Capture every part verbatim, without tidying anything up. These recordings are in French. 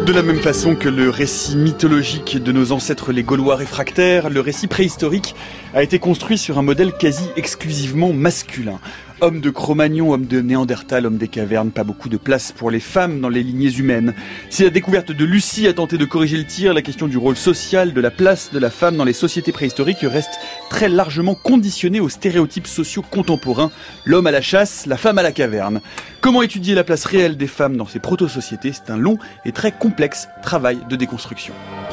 De la même façon que le récit mythologique de nos ancêtres les Gaulois réfractaires, le récit préhistorique a été construit sur un modèle quasi exclusivement masculin. Homme de Cro-Magnon, homme de Néandertal, homme des cavernes, pas beaucoup de place pour les femmes dans les lignées humaines. Si la découverte de Lucie a tenté de corriger le tir, la question du rôle social, de la place de la femme dans les sociétés préhistoriques reste très largement conditionnée aux stéréotypes sociaux contemporains. L'homme à la chasse, la femme à la caverne. Comment étudier la place réelle des femmes dans ces proto-sociétés ? C'est un long et très complexe travail de déconstruction.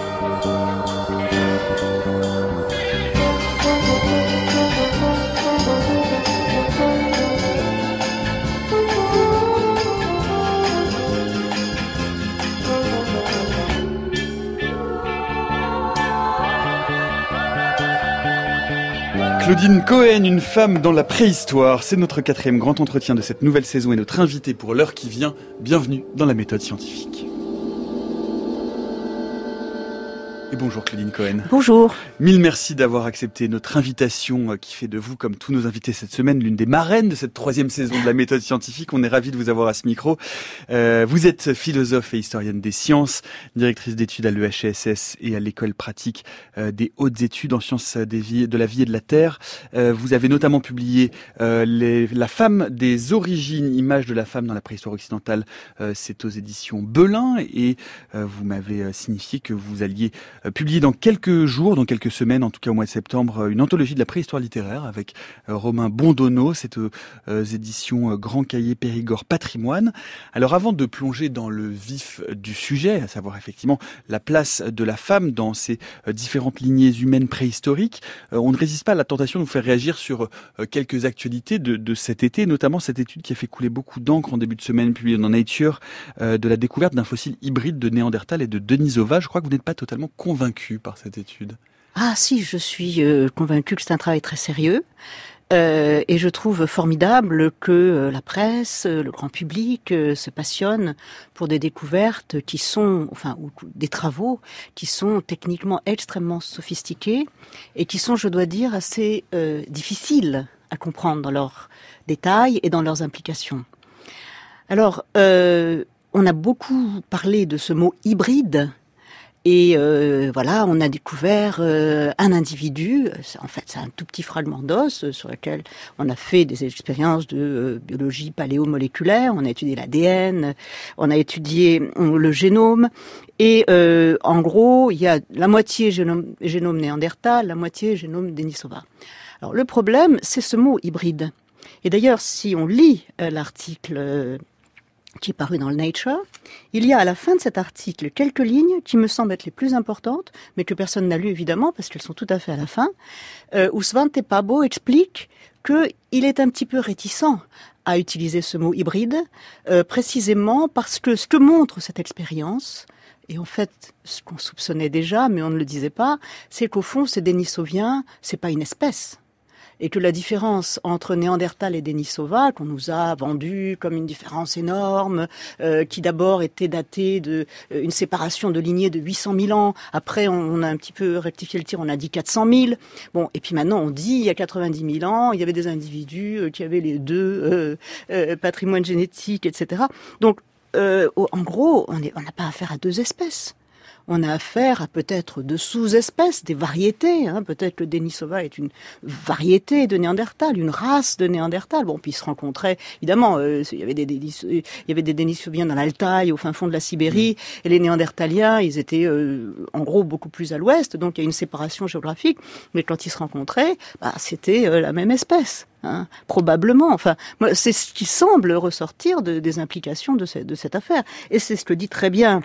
Claudine Cohen, une femme dans la préhistoire, c'est notre quatrième grand entretien de cette nouvelle saison et notre invitée pour l'heure qui vient. Bienvenue dans la méthode scientifique. Et bonjour Claudine Cohen. Bonjour. Mille merci d'avoir accepté notre invitation qui fait de vous, comme tous nos invités cette semaine, l'une des marraines de cette troisième saison de la méthode scientifique. On est ravis de vous avoir à ce micro. Euh, vous êtes philosophe et historienne des sciences, directrice d'études à l'E H E S S et à l'école pratique euh, des hautes études en sciences des vies, de la vie et de la terre. Euh, vous avez notamment publié euh, les, La femme des origines, images de la femme dans la préhistoire occidentale. Euh, c'est aux éditions Belin et euh, vous m'avez euh, signifié que vous alliez publié dans quelques jours, dans quelques semaines, en tout cas au mois de septembre, une anthologie de la préhistoire littéraire avec Romain Bondonneau, c'est aux éditions Grand Cahier Périgord Patrimoine. Alors avant de plonger dans le vif du sujet, à savoir effectivement la place de la femme dans ces différentes lignées humaines préhistoriques, on ne résiste pas à la tentation de vous faire réagir sur quelques actualités de, de cet été, notamment cette étude qui a fait couler beaucoup d'encre en début de semaine, publiée dans Nature, de la découverte d'un fossile hybride de Néandertal et de Denisova. Je crois que vous n'êtes pas totalement convaincu par cette étude. Ah si, je suis euh, convaincue que c'est un travail très sérieux. Euh, et je trouve formidable que euh, la presse, euh, le grand public euh, se passionne pour des découvertes qui sont, enfin, ou, des travaux qui sont techniquement extrêmement sophistiqués et qui sont, je dois dire, assez euh, difficiles à comprendre dans leurs détails et dans leurs implications. Alors, euh, on a beaucoup parlé de ce mot hybride. Et euh, voilà, on a découvert euh, un individu, en fait c'est un tout petit fragment d'os sur lequel on a fait des expériences de euh, biologie paléomoléculaire, on a étudié l'A D N, on a étudié euh, le génome, et euh, en gros, il y a la moitié génome, génome néandertal, la moitié génome Denisova. Alors le problème, c'est ce mot hybride. Et d'ailleurs, si on lit euh, l'article... Euh, qui est paru dans le Nature, il y a à la fin de cet article quelques lignes qui me semblent être les plus importantes, mais que personne n'a lu évidemment, parce qu'elles sont tout à fait à la fin, euh, où Svante Pääbo explique qu'il est un petit peu réticent à utiliser ce mot hybride, euh, précisément parce que ce que montre cette expérience, et en fait, ce qu'on soupçonnait déjà, mais on ne le disait pas, c'est qu'au fond, ces Denisoviens, c'est pas une espèce. Et que la différence entre Néandertal et Denisova, qu'on nous a vendu comme une différence énorme, euh, qui d'abord était datée de euh, une séparation de lignées de huit cent mille ans. Après, on, on a un petit peu rectifié le tir, on a dit quatre cent mille. Bon, et puis maintenant, on dit il y a quatre-vingt-dix mille ans, il y avait des individus euh, qui avaient les deux euh, euh, patrimoines génétiques, et cetera. Donc, euh, en gros, on est, on n'a pas affaire à deux espèces. On a affaire à peut-être de sous-espèces, des variétés. Hein. Peut-être que Denisova est une variété de Néandertal, une race de Néandertal. Bon, puis ils se rencontraient. Évidemment, euh, il y avait des Denis, il y avait des Denisoviens dans l'Altaï, au fin fond de la Sibérie, mmh. et les Néandertaliens, ils étaient euh, en gros beaucoup plus à l'ouest. Donc il y a une séparation géographique. Mais quand ils se rencontraient, bah, c'était euh, la même espèce. Hein, probablement. Enfin, moi, c'est ce qui semble ressortir de, des implications de, ce, de cette affaire. Et c'est ce que dit très bien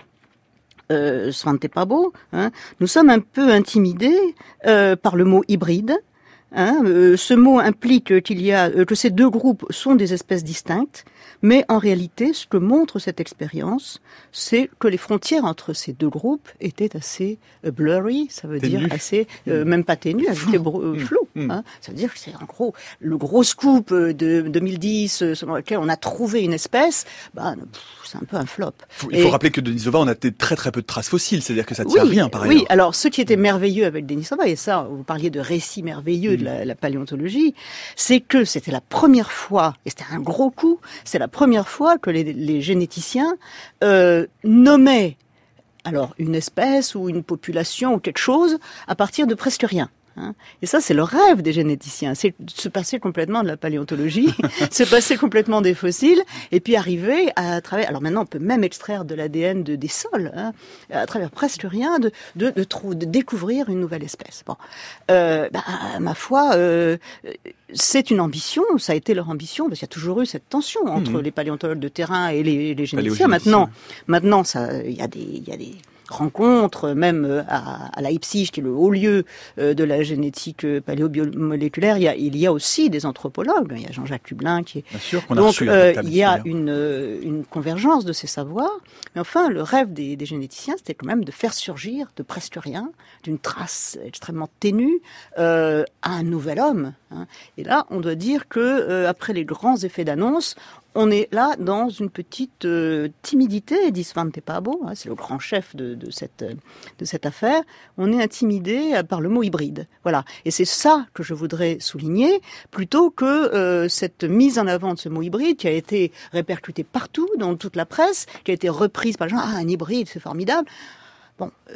Euh, Svante Pääbo, hein, nous sommes un peu intimidés euh, par le mot hybride. Hein, euh, ce mot implique qu'il y a euh, que ces deux groupes sont des espèces distinctes, mais en réalité, ce que montre cette expérience, c'est que les frontières entre ces deux groupes étaient assez euh, blurry, ça veut Ténu. dire assez, euh, mmh. même pas ténues, elles étaient euh, floues. Mmh. Hein, ça veut dire que c'est en gros le gros scoop de deux mille dix euh, selon lequel on a trouvé une espèce, bah, pff, c'est un peu un flop. Faut, il faut Et, rappeler que Denisova, on a très très peu de traces fossiles, c'est-à-dire que ça ne tient oui, rien par ailleurs. Oui, alors ce qui était merveilleux avec Denisova, et ça, vous parliez de récits merveilleux mmh. de la, la paléontologie, c'est que c'était la première fois, et c'était un gros coup, c'est la première fois que les, les généticiens euh, nommaient alors une espèce ou une population ou quelque chose à partir de presque rien. Hein. Et ça, c'est le rêve des généticiens, c'est de se passer complètement de la paléontologie, se passer complètement des fossiles, et puis arriver à travers... Alors maintenant, on peut même extraire de l'A D N de, des sols, hein, à travers presque rien, de, de, de, de, de découvrir une nouvelle espèce. Bon, euh, bah, ma foi, euh, c'est une ambition, ça a été leur ambition, parce qu'il y a toujours eu cette tension entre mmh. les paléontologues de terrain et les, les généticiens. Maintenant, maintenant, ça, il y a des... Il y a des rencontres, même à, à Leipzig, qui est le haut lieu de la génétique paléobiomoléculaire, il y a, il y a aussi des anthropologues. Il y a Jean-Jacques Lublin qui est... Bien sûr qu'on a Donc, reçu euh, il y a une, une convergence de ces savoirs. Mais enfin, le rêve des, des généticiens, c'était quand même de faire surgir de presque rien, d'une trace extrêmement ténue, euh, à un nouvel homme. Hein. Et là, on doit dire que euh, après les grands effets d'annonce, on est là dans une petite euh, timidité, dit Svante Pääbo, hein, c'est le grand chef de, de, cette, de cette affaire. On est intimidé par le mot hybride. Voilà. Et c'est ça que je voudrais souligner, plutôt que euh, cette mise en avant de ce mot hybride qui a été répercutée partout, dans toute la presse, qui a été reprise par les gens. Ah, un hybride, c'est formidable. Bon, euh,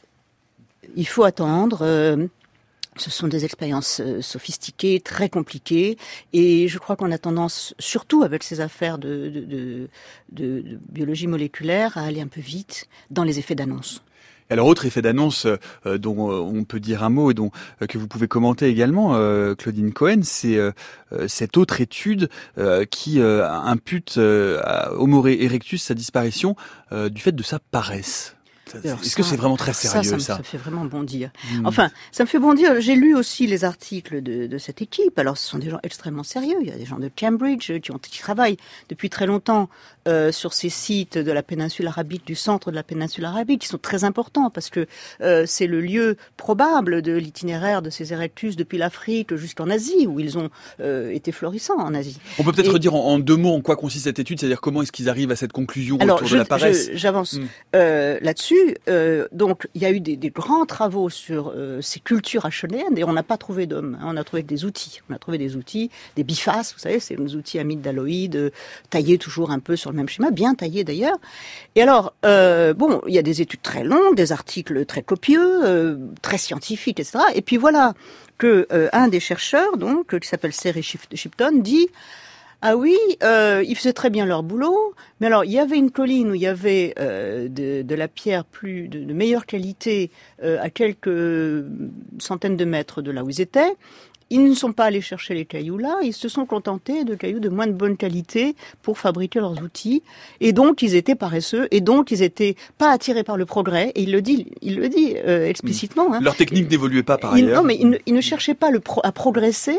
il faut attendre... Euh, Ce sont des expériences sophistiquées, très compliquées, et je crois qu'on a tendance, surtout avec ces affaires de, de, de, de, de biologie moléculaire, à aller un peu vite dans les effets d'annonce. Alors, autre effet d'annonce euh, dont euh, on peut dire un mot et dont euh, que vous pouvez commenter également, euh, Claudine Cohen, c'est euh, cette autre étude euh, qui euh, impute euh, à Homo erectus sa disparition euh, du fait de sa paresse. Est-ce ça, que c'est vraiment très sérieux, ça, ça, ça ça me fait vraiment bondir. Mmh. Enfin, ça me fait bondir. J'ai lu aussi les articles de, de cette équipe. Alors, ce sont des gens extrêmement sérieux. Il y a des gens de Cambridge qui, ont, qui travaillent depuis très longtemps euh, sur ces sites de la péninsule arabique, du centre de la péninsule arabique, qui sont très importants parce que euh, c'est le lieu probable de l'itinéraire de ces erectus depuis l'Afrique jusqu'en Asie, où ils ont euh, été florissants en Asie. On peut peut-être Et, redire en, en deux mots en quoi consiste cette étude, c'est-à-dire comment est-ce qu'ils arrivent à cette conclusion alors, autour je, de la paresse. je, J'avance mmh. euh, là-dessus. Euh, donc, il y a eu des, des grands travaux sur euh, ces cultures acheunéennes et on n'a pas trouvé d'hommes. Hein, on a trouvé des outils. On a trouvé des outils, des bifaces, vous savez, c'est des outils amygdaloïdes, euh, taillés toujours un peu sur le même schéma, bien taillés d'ailleurs. Et alors, euh, bon, il y a des études très longues, des articles très copieux, euh, très scientifiques, et cetera. Et puis voilà que euh, un des chercheurs, donc, qui s'appelle Seri Shipton, dit... Ah oui, euh, ils faisaient très bien leur boulot, mais alors il y avait une colline où il y avait euh, de, de la pierre plus de, de meilleure qualité euh, à quelques centaines de mètres de là où ils étaient. Ils ne sont pas allés chercher les cailloux là, ils se sont contentés de cailloux de moins de bonne qualité pour fabriquer leurs outils. Et donc, ils étaient paresseux, et donc, ils étaient pas attirés par le progrès. Et il le dit, il le dit euh, explicitement. Hein. Leur technique n'évoluait pas par il, ailleurs. Non, mais ils ne, ils ne cherchaient pas le pro, à progresser.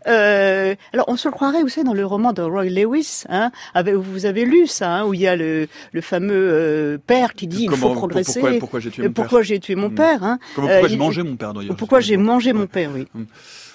Euh, alors, on se le croirait, vous savez, dans le roman de Roy Lewis, hein, avec, vous avez lu ça, hein, où il y a le, le fameux euh, père qui dit Comment, il faut progresser. Pourquoi, pourquoi j'ai tué mon pourquoi père j'ai tué mon père hein. Comment, Pourquoi euh, j'ai il, mangé mon père d'ailleurs. Pourquoi j'ai mangé mon père, oui. Hum.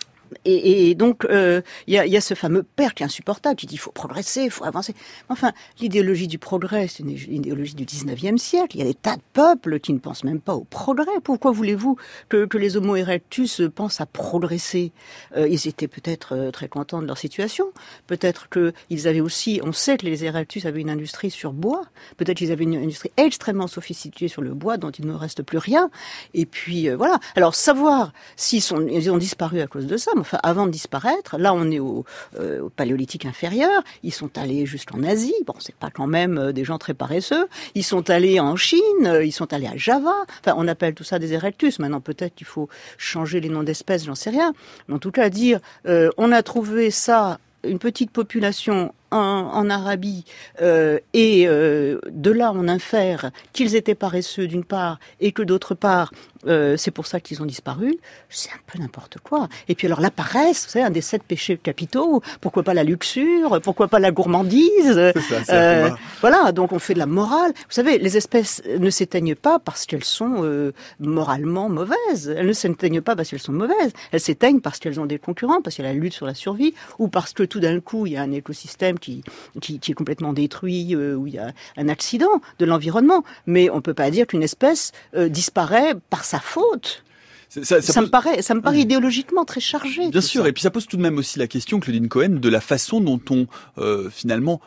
Et, et donc, il euh, y, a, y a ce fameux père qui est insupportable, qui dit il faut progresser, il faut avancer. Enfin, l'idéologie du progrès, c'est une idéologie du dix-neuvième siècle. Il y a des tas de peuples qui ne pensent même pas au progrès. Pourquoi voulez-vous que, que les Homo erectus pensent à progresser ? euh, Ils étaient peut-être euh, très contents de leur situation. Peut-être qu'ils avaient aussi... On sait que les erectus avaient une industrie sur bois. Peut-être qu'ils avaient une industrie extrêmement sophistiquée sur le bois, dont il ne reste plus rien. Et puis, euh, voilà. Alors, savoir s'ils sont, ils ont disparu à cause de ça... Enfin, avant de disparaître, là on est au, euh, au paléolithique inférieur, ils sont allés jusqu'en Asie, bon c'est pas quand même euh, des gens très paresseux, ils sont allés en Chine, euh, ils sont allés à Java, enfin on appelle tout ça des erectus, maintenant peut-être qu'il faut changer les noms d'espèces, j'en sais rien, mais en tout cas dire, euh, on a trouvé ça, une petite population en, en Arabie, euh, et euh, de là on infère qu'ils étaient paresseux d'une part, et que d'autre part, Euh, c'est pour ça qu'ils ont disparu, c'est un peu n'importe quoi. Et puis alors la paresse, c'est un des sept péchés capitaux, pourquoi pas la luxure, pourquoi pas la gourmandise, c'est ça, c'est euh, voilà, donc on fait de la morale. Vous savez, les espèces ne s'éteignent pas parce qu'elles sont euh, moralement mauvaises, elles ne s'éteignent pas parce qu'elles sont mauvaises, elles s'éteignent parce qu'elles ont des concurrents, parce qu'il y a la lutte sur la survie, ou parce que tout d'un coup il y a un écosystème qui, qui, qui est complètement détruit, euh, où il y a un accident de l'environnement, mais on peut pas dire qu'une espèce euh, disparaît par sa faute. Ça, ça, ça, pose... me paraît, ça me paraît idéologiquement très chargé. Bien sûr, ça. Et puis ça pose tout de même aussi la question, Claudine Cohen, de la façon dont on, euh, finalement,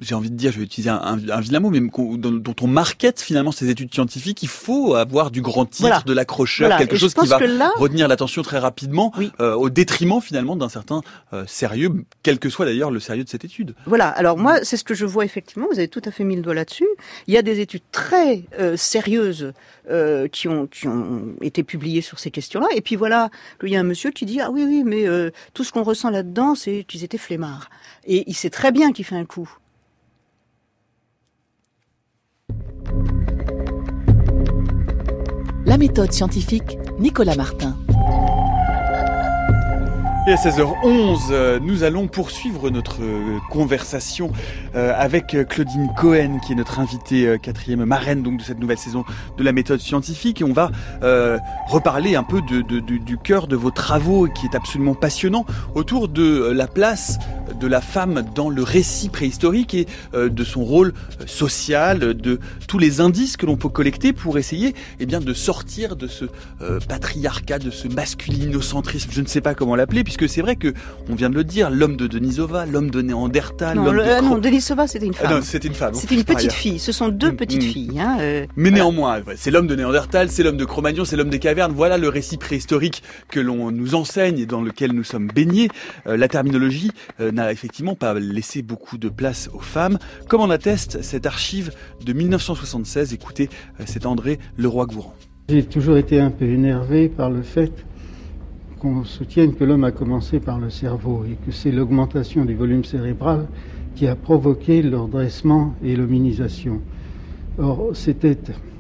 j'ai envie de dire, je vais utiliser un, un, un vilain mot, mais dont, dont on market finalement ces études scientifiques, il faut avoir du grand titre, voilà. de l'accrocheur, voilà. quelque et chose qui va là... retenir l'attention très rapidement, oui. euh, au détriment finalement d'un certain euh, sérieux, quel que soit d'ailleurs le sérieux de cette étude. Voilà, alors moi, c'est ce que je vois effectivement, vous avez tout à fait mis le doigt là-dessus. Il y a des études très euh, sérieuses euh, qui, ont, qui ont été publiées sur ces questions-là, et puis voilà, il y a un monsieur qui dit « Ah oui, oui, mais euh, tout ce qu'on ressent là-dedans, c'est qu'ils étaient flemmards. » Et il sait très bien qu'il fait un coup. La méthode scientifique, Nicolas Martin. Et à seize heures onze, nous allons poursuivre notre conversation avec Claudine Cohen, qui est notre invitée quatrième marraine donc de cette nouvelle saison de la méthode scientifique. Et on va euh, reparler un peu de, de, de, du cœur de vos travaux, qui est absolument passionnant, autour de la place de la femme dans le récit préhistorique et euh, de son rôle social, de tous les indices que l'on peut collecter pour essayer eh bien, de sortir de ce euh, patriarcat, de ce masculinocentrisme, je ne sais pas comment l'appeler, puisque c'est vrai que, on vient de le dire, l'homme de Denisova, l'homme de Néandertal, non, l'homme le, de... Euh, non, Denisova, c'était une femme. Ah non, c'était une femme. C'était une petite fille. Ce sont deux mmh, petites mmh. filles. Hein, euh, Mais voilà. néanmoins, c'est l'homme de Néandertal, c'est l'homme de Cro-Magnon, c'est l'homme des cavernes. Voilà le récit préhistorique que l'on nous enseigne et dans lequel nous sommes baignés. Euh, la terminologie euh, n'a effectivement pas laissé beaucoup de place aux femmes, comme en atteste cette archive de mille neuf cent soixante-seize. Écoutez, euh, c'est André Leroy-Gourand. J'ai toujours été un peu énervé par le fait qu'on soutienne que l'homme a commencé par le cerveau et que c'est l'augmentation du volume cérébral qui a provoqué leur dressement et l'hominisation. Or, c'était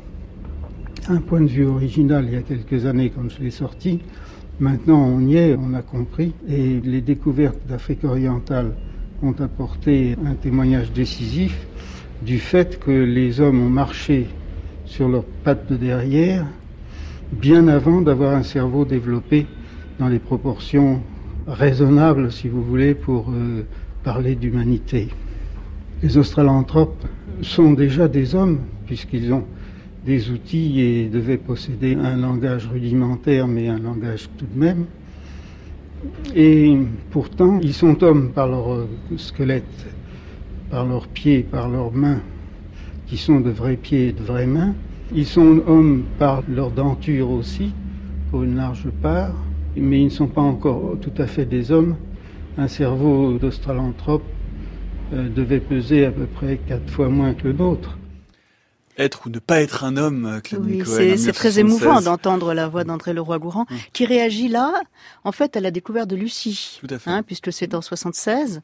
un point de vue original il y a quelques années quand je l'ai sorti. Maintenant, on y est, on a compris, et les découvertes d'Afrique orientale ont apporté un témoignage décisif du fait que les hommes ont marché sur leurs pattes de derrière bien avant d'avoir un cerveau développé dans les proportions raisonnables, si vous voulez, pour euh, parler d'humanité. Les australopithèques sont déjà des hommes, puisqu'ils ont des outils et devaient posséder un langage rudimentaire, mais un langage tout de même. Et pourtant, ils sont hommes par leur squelette, par leurs pieds, par leurs mains, qui sont de vrais pieds et de vraies mains. Ils sont hommes par leur denture aussi, pour une large part, mais ils ne sont pas encore tout à fait des hommes. Un cerveau d'australopithèque euh, devait peser à peu près quatre fois moins que le nôtre. Être ou ne pas être un homme, Claudine oui, Cohen. C'est, c'est très émouvant d'entendre la voix d'André Leroy-Gourand, mmh. qui réagit là, en fait, à la découverte de Lucie, Tout à fait. Hein, puisque c'est en soixante-seize.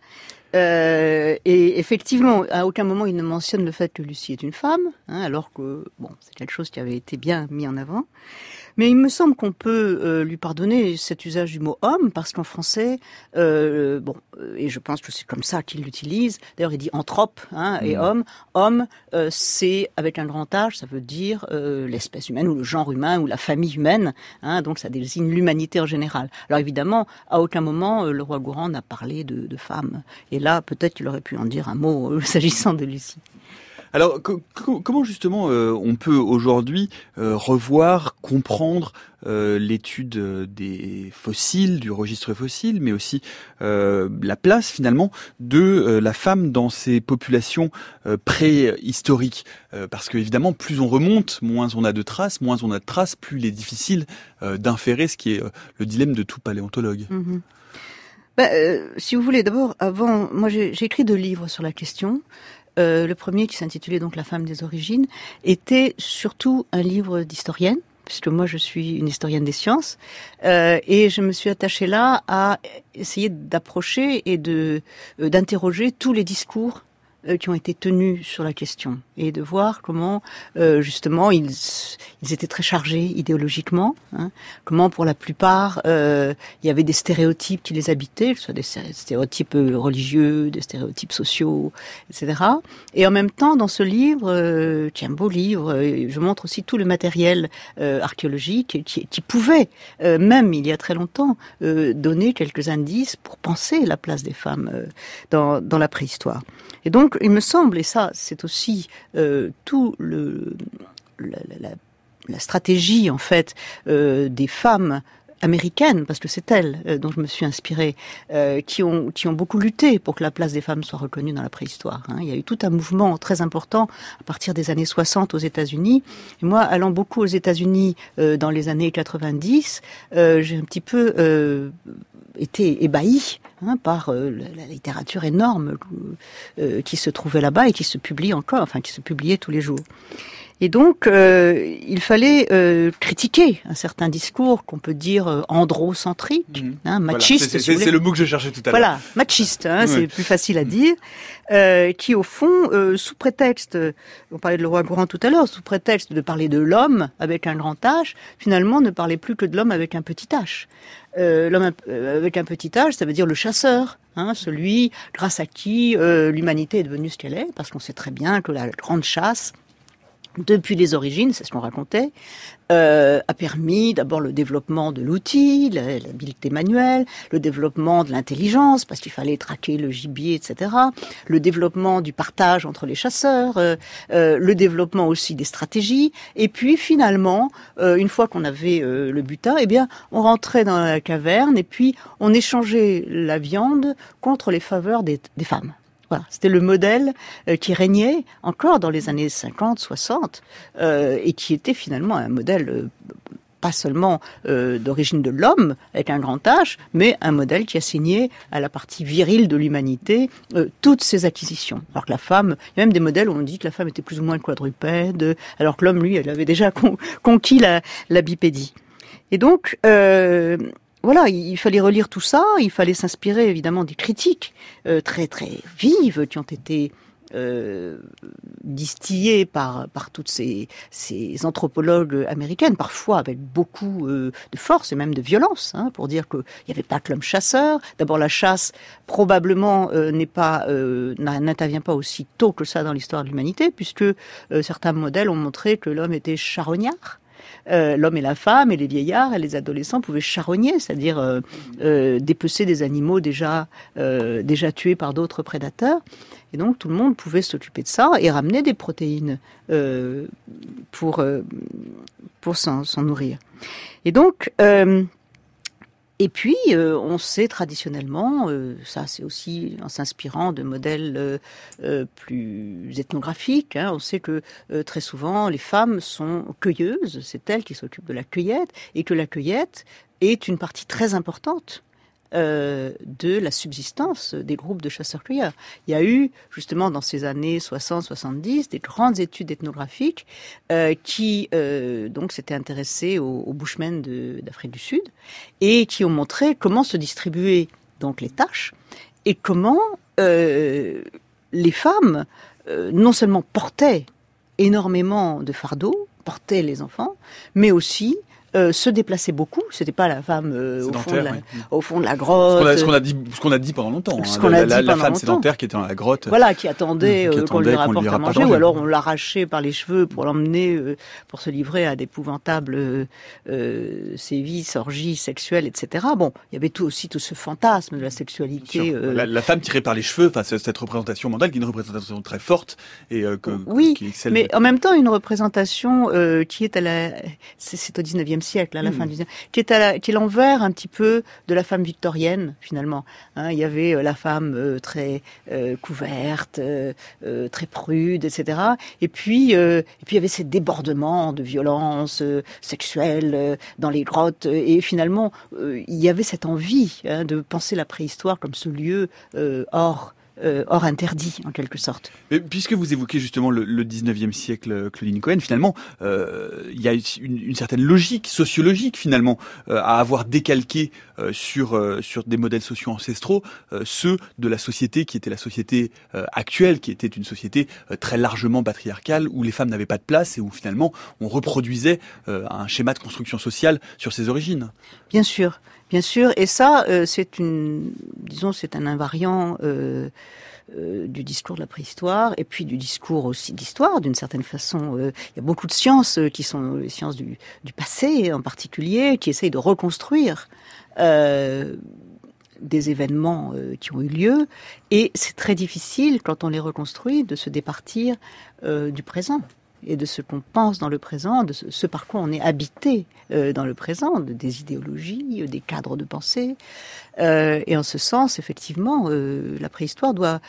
Euh, et effectivement, à aucun moment il ne mentionne le fait que Lucie est une femme, hein, alors que bon, c'est quelque chose qui avait été bien mis en avant. Mais il me semble qu'on peut euh, lui pardonner cet usage du mot homme, parce qu'en français, euh, bon, et je pense que c'est comme ça qu'il l'utilise. D'ailleurs, il dit anthrope, hein, et mmh. homme. Homme, euh, c'est avec un grand H, ça veut dire euh, l'espèce humaine ou le genre humain ou la famille humaine. Hein, donc, ça désigne l'humanité en général. Alors évidemment, à aucun moment euh, Leroy-Gourand n'a parlé de, de femme. Et là, peut-être qu'il aurait pu en dire un mot euh, s'agissant de Lucie. Alors, co- co- comment justement euh, on peut aujourd'hui euh, revoir, comprendre euh, l'étude des fossiles, du registre fossile, mais aussi euh, la place finalement de euh, la femme dans ces populations euh, préhistoriques, euh, parce que évidemment, plus on remonte, moins on a de traces, moins on a de traces, plus il est difficile euh, d'inférer, ce qui est euh, le dilemme de tout paléontologue. Mmh. Ben, euh, si vous voulez, d'abord, avant, moi j'ai, j'ai écrit deux livres sur la question. Euh, le premier, qui s'intitulait donc La femme des origines, était surtout un livre d'historienne, puisque moi je suis une historienne des sciences, euh, et je me suis attachée là à essayer d'approcher et de euh, d'interroger tous les discours euh, qui ont été tenus sur la question, et de voir comment euh, justement ils ils étaient très chargés idéologiquement, hein, comment pour la plupart euh, il y avait des stéréotypes qui les habitaient, que ce soit des stéréotypes religieux, des stéréotypes sociaux, et cetera. Et en même temps, dans ce livre, euh, qui est un beau livre, je montre aussi tout le matériel euh, archéologique qui, qui pouvait, euh, même il y a très longtemps, euh, donner quelques indices pour penser la place des femmes euh, dans, dans la préhistoire. Et donc, il me semble, et ça, c'est aussi euh, tout le la, la, la stratégie en fait euh, des femmes américaines, parce que c'est elles euh, dont je me suis inspirée, euh, qui ont qui ont beaucoup lutté pour que la place des femmes soit reconnue dans la préhistoire. Hein. Il y a eu tout un mouvement très important à partir des années soixante aux États-Unis. Et moi, allant beaucoup aux États-Unis euh, dans les années quatre-vingt-dix, euh, j'ai un petit peu euh, été ébahie hein, par euh, la, la littérature énorme euh, qui se trouvait là-bas et qui se publie encore, enfin qui se publiait tous les jours. Et donc, euh, il fallait euh, critiquer un certain discours qu'on peut dire euh, androcentrique, mmh. hein, machiste. Voilà, c'est, c'est, si c'est le mot que je cherchais tout à l'heure. Voilà, machiste, hein, oui. C'est plus facile à dire, euh, qui au fond, euh, sous prétexte, on parlait de Leroi-Gourhan tout à l'heure, sous prétexte de parler de l'homme avec un grand H, finalement ne parlait plus que de l'homme avec un petit H. Euh, l'homme avec un petit H, ça veut dire le chasseur, hein, celui grâce à qui euh, l'humanité est devenue ce qu'elle est, parce qu'on sait très bien que la grande chasse, depuis les origines, c'est ce qu'on racontait, euh, a permis d'abord le développement de l'outil, l'habileté manuelle, le développement de l'intelligence, parce qu'il fallait traquer le gibier, et cetera, le développement du partage entre les chasseurs, euh, euh, le développement aussi des stratégies, et puis finalement, euh, une fois qu'on avait euh, le butin, eh bien, on rentrait dans la caverne et puis on échangeait la viande contre les faveurs des, des femmes. Voilà, c'était le modèle euh, qui régnait encore dans les années cinquante, soixante, euh, et qui était finalement un modèle euh, pas seulement euh, d'origine de l'homme, avec un grand H, mais un modèle qui assignait à la partie virile de l'humanité euh, toutes ses acquisitions. Alors que la femme, il y a même des modèles où on dit que la femme était plus ou moins quadrupède, alors que l'homme, lui, elle avait déjà con, conquis la, la bipédie. Et donc... Euh, Voilà, il fallait relire tout ça, il fallait s'inspirer évidemment des critiques euh, très très vives qui ont été euh, distillées par par toutes ces ces anthropologues américaines, parfois avec beaucoup euh, de force et même de violence, hein, pour dire qu'il n'y avait pas que l'homme chasseur. D'abord, la chasse probablement euh, n'est pas euh, n'intervient pas aussi tôt que ça dans l'histoire de l'humanité, puisque euh, certains modèles ont montré que l'homme était charognard. Euh, l'homme et la femme et les vieillards et les adolescents pouvaient charogner, c'est-à-dire euh, euh, dépecer des animaux déjà euh, déjà tués par d'autres prédateurs. Et donc tout le monde pouvait s'occuper de ça et ramener des protéines euh, pour euh, pour s'en, s'en nourrir. Et donc euh, Et puis, euh, on sait traditionnellement, euh, ça c'est aussi en s'inspirant de modèles euh, euh, plus ethnographiques, hein, on sait que euh, très souvent les femmes sont cueilleuses, c'est elles qui s'occupent de la cueillette, et que la cueillette est une partie très importante Euh, de la subsistance des groupes de chasseurs-cueilleurs. Il y a eu, justement, dans ces années soixante soixante-dix, des grandes études ethnographiques euh, qui euh, donc s'étaient intéressées aux, aux bushmen de, d'Afrique du Sud et qui ont montré comment se distribuaient donc les tâches et comment euh, les femmes euh, non seulement portaient énormément de fardeaux, portaient les enfants, mais aussi Euh, se déplaçait beaucoup, c'était pas la femme euh, au, fond de la, oui. au fond de la grotte. Ce qu'on a, ce qu'on a dit, ce qu'on a dit pendant longtemps. Ce hein. qu'on la, a dit la, pendant la femme longtemps. sédentaire qui était dans la grotte. Voilà, qui attendait, euh, qui euh, qu'on attendait lui rapporte qu'on lui à manger, manger, ou alors on l'arrachait par les cheveux pour l'emmener, euh, pour se livrer à d'épouvantables euh, euh, sévices, orgies sexuelles, et cetera. Bon, il y avait tout aussi tout ce fantasme de la sexualité. Euh... La, la femme tirée par les cheveux, enfin cette représentation mentale qui est une représentation très forte et euh, que oui, qui excelle mais de... en même temps une représentation euh, qui est à la, c'est, c'est au dix-neuvième siècle, à la mmh. fin du dix-neuvième, qui est à la, qui est l'envers un petit peu de la femme victorienne finalement. Hein, il y avait euh, la femme euh, très euh, couverte, euh, euh, très prude, et cetera. Et puis, euh, et puis il y avait ces débordements de violence euh, sexuelle euh, dans les grottes. Et finalement, euh, il y avait cette envie hein, de penser la préhistoire comme ce lieu euh, hors Euh, hors interdit, en quelque sorte. Mais puisque vous évoquez justement le, le dix-neuvième siècle, Claudine Cohen, finalement, euh, il y a une, une certaine logique sociologique, finalement, euh, à avoir décalqué euh, sur, euh, sur des modèles sociaux ancestraux, euh, ceux de la société qui était la société euh, actuelle, qui était une société euh, très largement patriarcale, où les femmes n'avaient pas de place et où, finalement, on reproduisait euh, un schéma de construction sociale sur ses origines. Bien sûr. Bien sûr, et ça, euh, c'est une, disons, c'est un invariant euh, euh, du discours de la préhistoire, et puis du discours aussi d'histoire, d'une certaine façon. Euh, il y a beaucoup de sciences euh, qui sont les sciences du, du passé, en particulier, qui essayent de reconstruire euh, des événements euh, qui ont eu lieu, et c'est très difficile, quand on les reconstruit, de se départir euh, du présent. et de ce qu'on pense dans le présent, de ce, ce par quoi on est habité euh, dans le présent, de, des idéologies, des cadres de pensée. Euh, et en ce sens, effectivement, euh, la préhistoire doit...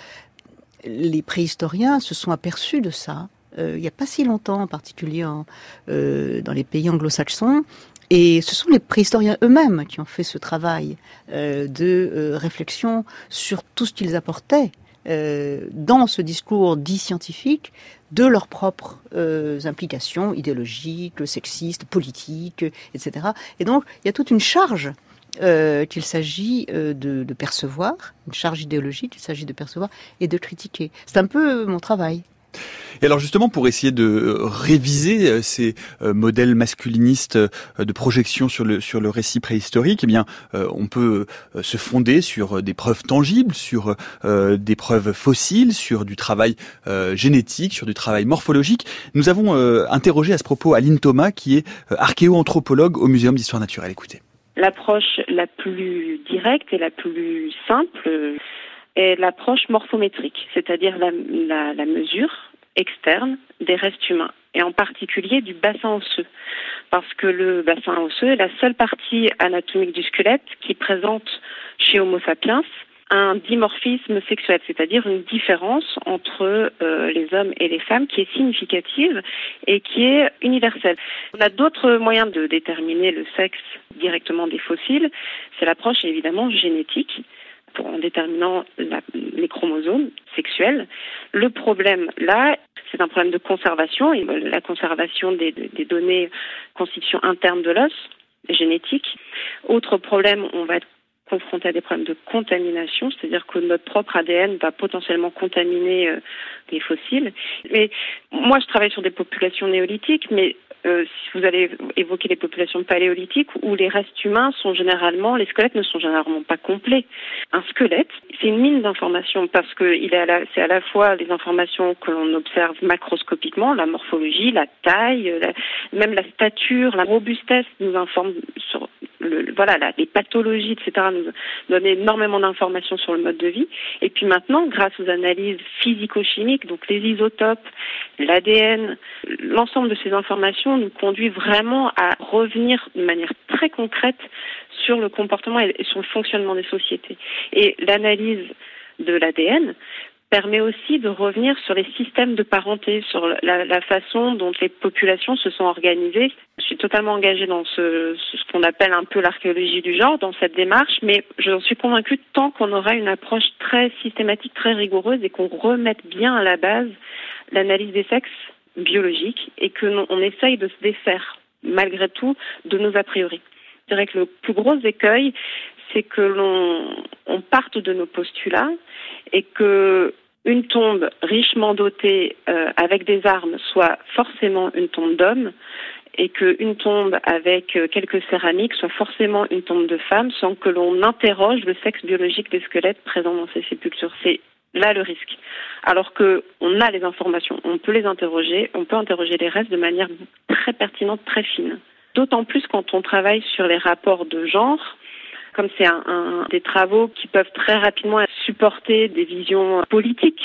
Les préhistoriens se sont aperçus de ça, euh, il n'y a pas si longtemps, en particulier en, euh, dans les pays anglo-saxons. Et ce sont les préhistoriens eux-mêmes qui ont fait ce travail euh, de euh, réflexion sur tout ce qu'ils apportaient euh, dans ce discours dit scientifique de leurs propres euh, implications idéologiques, sexistes, politiques, et cetera. Et donc, il y a toute une charge euh, qu'il s'agit euh, de, de percevoir, une charge idéologique qu'il s'agit de percevoir et de critiquer. C'est un peu mon travail. Et alors justement, pour essayer de réviser ces modèles masculinistes de projection sur le sur le récit préhistorique, eh bien, on peut se fonder sur des preuves tangibles, sur des preuves fossiles, sur du travail génétique, sur du travail morphologique. Nous avons interrogé à ce propos Aline Thomas, qui est archéo-anthropologue au Muséum d'histoire naturelle. Écoutez. L'approche la plus directe et la plus simple est l'approche morphométrique, c'est-à-dire la, la, la mesure externe des restes humains, et en particulier du bassin osseux, parce que le bassin osseux est la seule partie anatomique du squelette qui présente chez Homo sapiens un dimorphisme sexuel, c'est-à-dire une différence entre euh, les hommes et les femmes qui est significative et qui est universelle. On a d'autres moyens de déterminer le sexe directement des fossiles, c'est l'approche évidemment génétique, en déterminant la, les chromosomes sexuels. Le problème, là, c'est un problème de conservation, et la conservation des, des données constitution interne de l'os, génétique. Autre problème, on va être confronté à des problèmes de contamination, c'est-à-dire que notre propre A D N va potentiellement contaminer euh, les fossiles. Mais moi, je travaille sur des populations néolithiques, mais Euh, si vous allez évoquer les populations paléolithiques où les restes humains sont généralement, les squelettes ne sont généralement pas complets. Un squelette, c'est une mine d'informations parce que il est à la, c'est à la fois les informations que l'on observe macroscopiquement, la morphologie, la taille, la, même la stature, la robustesse nous informe sur le, voilà, la, les pathologies, et cetera nous donnent énormément d'informations sur le mode de vie. Et puis maintenant, grâce aux analyses physico-chimiques, donc les isotopes, l'A D N, l'ensemble de ces informations nous conduit vraiment à revenir de manière très concrète sur le comportement et sur le fonctionnement des sociétés. Et l'analyse de l'A D N permet aussi de revenir sur les systèmes de parenté, sur la, la façon dont les populations se sont organisées. Je suis totalement engagée dans ce, ce qu'on appelle un peu l'archéologie du genre, dans cette démarche, mais j'en suis convaincue tant qu'on aura une approche très systématique, très rigoureuse et qu'on remette bien à la base l'analyse des sexes biologiques et qu'on essaye de se défaire, malgré tout, de nos a priori. Je dirais que le plus gros écueil, c'est que l'on on parte de nos postulats et que une tombe richement dotée euh, avec des armes soit forcément une tombe d'homme et qu'une tombe avec euh, quelques céramiques soit forcément une tombe de femme sans que l'on interroge le sexe biologique des squelettes présents dans ces sépultures. C'est là le risque. Alors que on a les informations, on peut les interroger, on peut interroger les restes de manière très pertinente, très fine. D'autant plus quand on travaille sur les rapports de genre, comme c'est un, un, des travaux qui peuvent très rapidement supporter des visions politiques.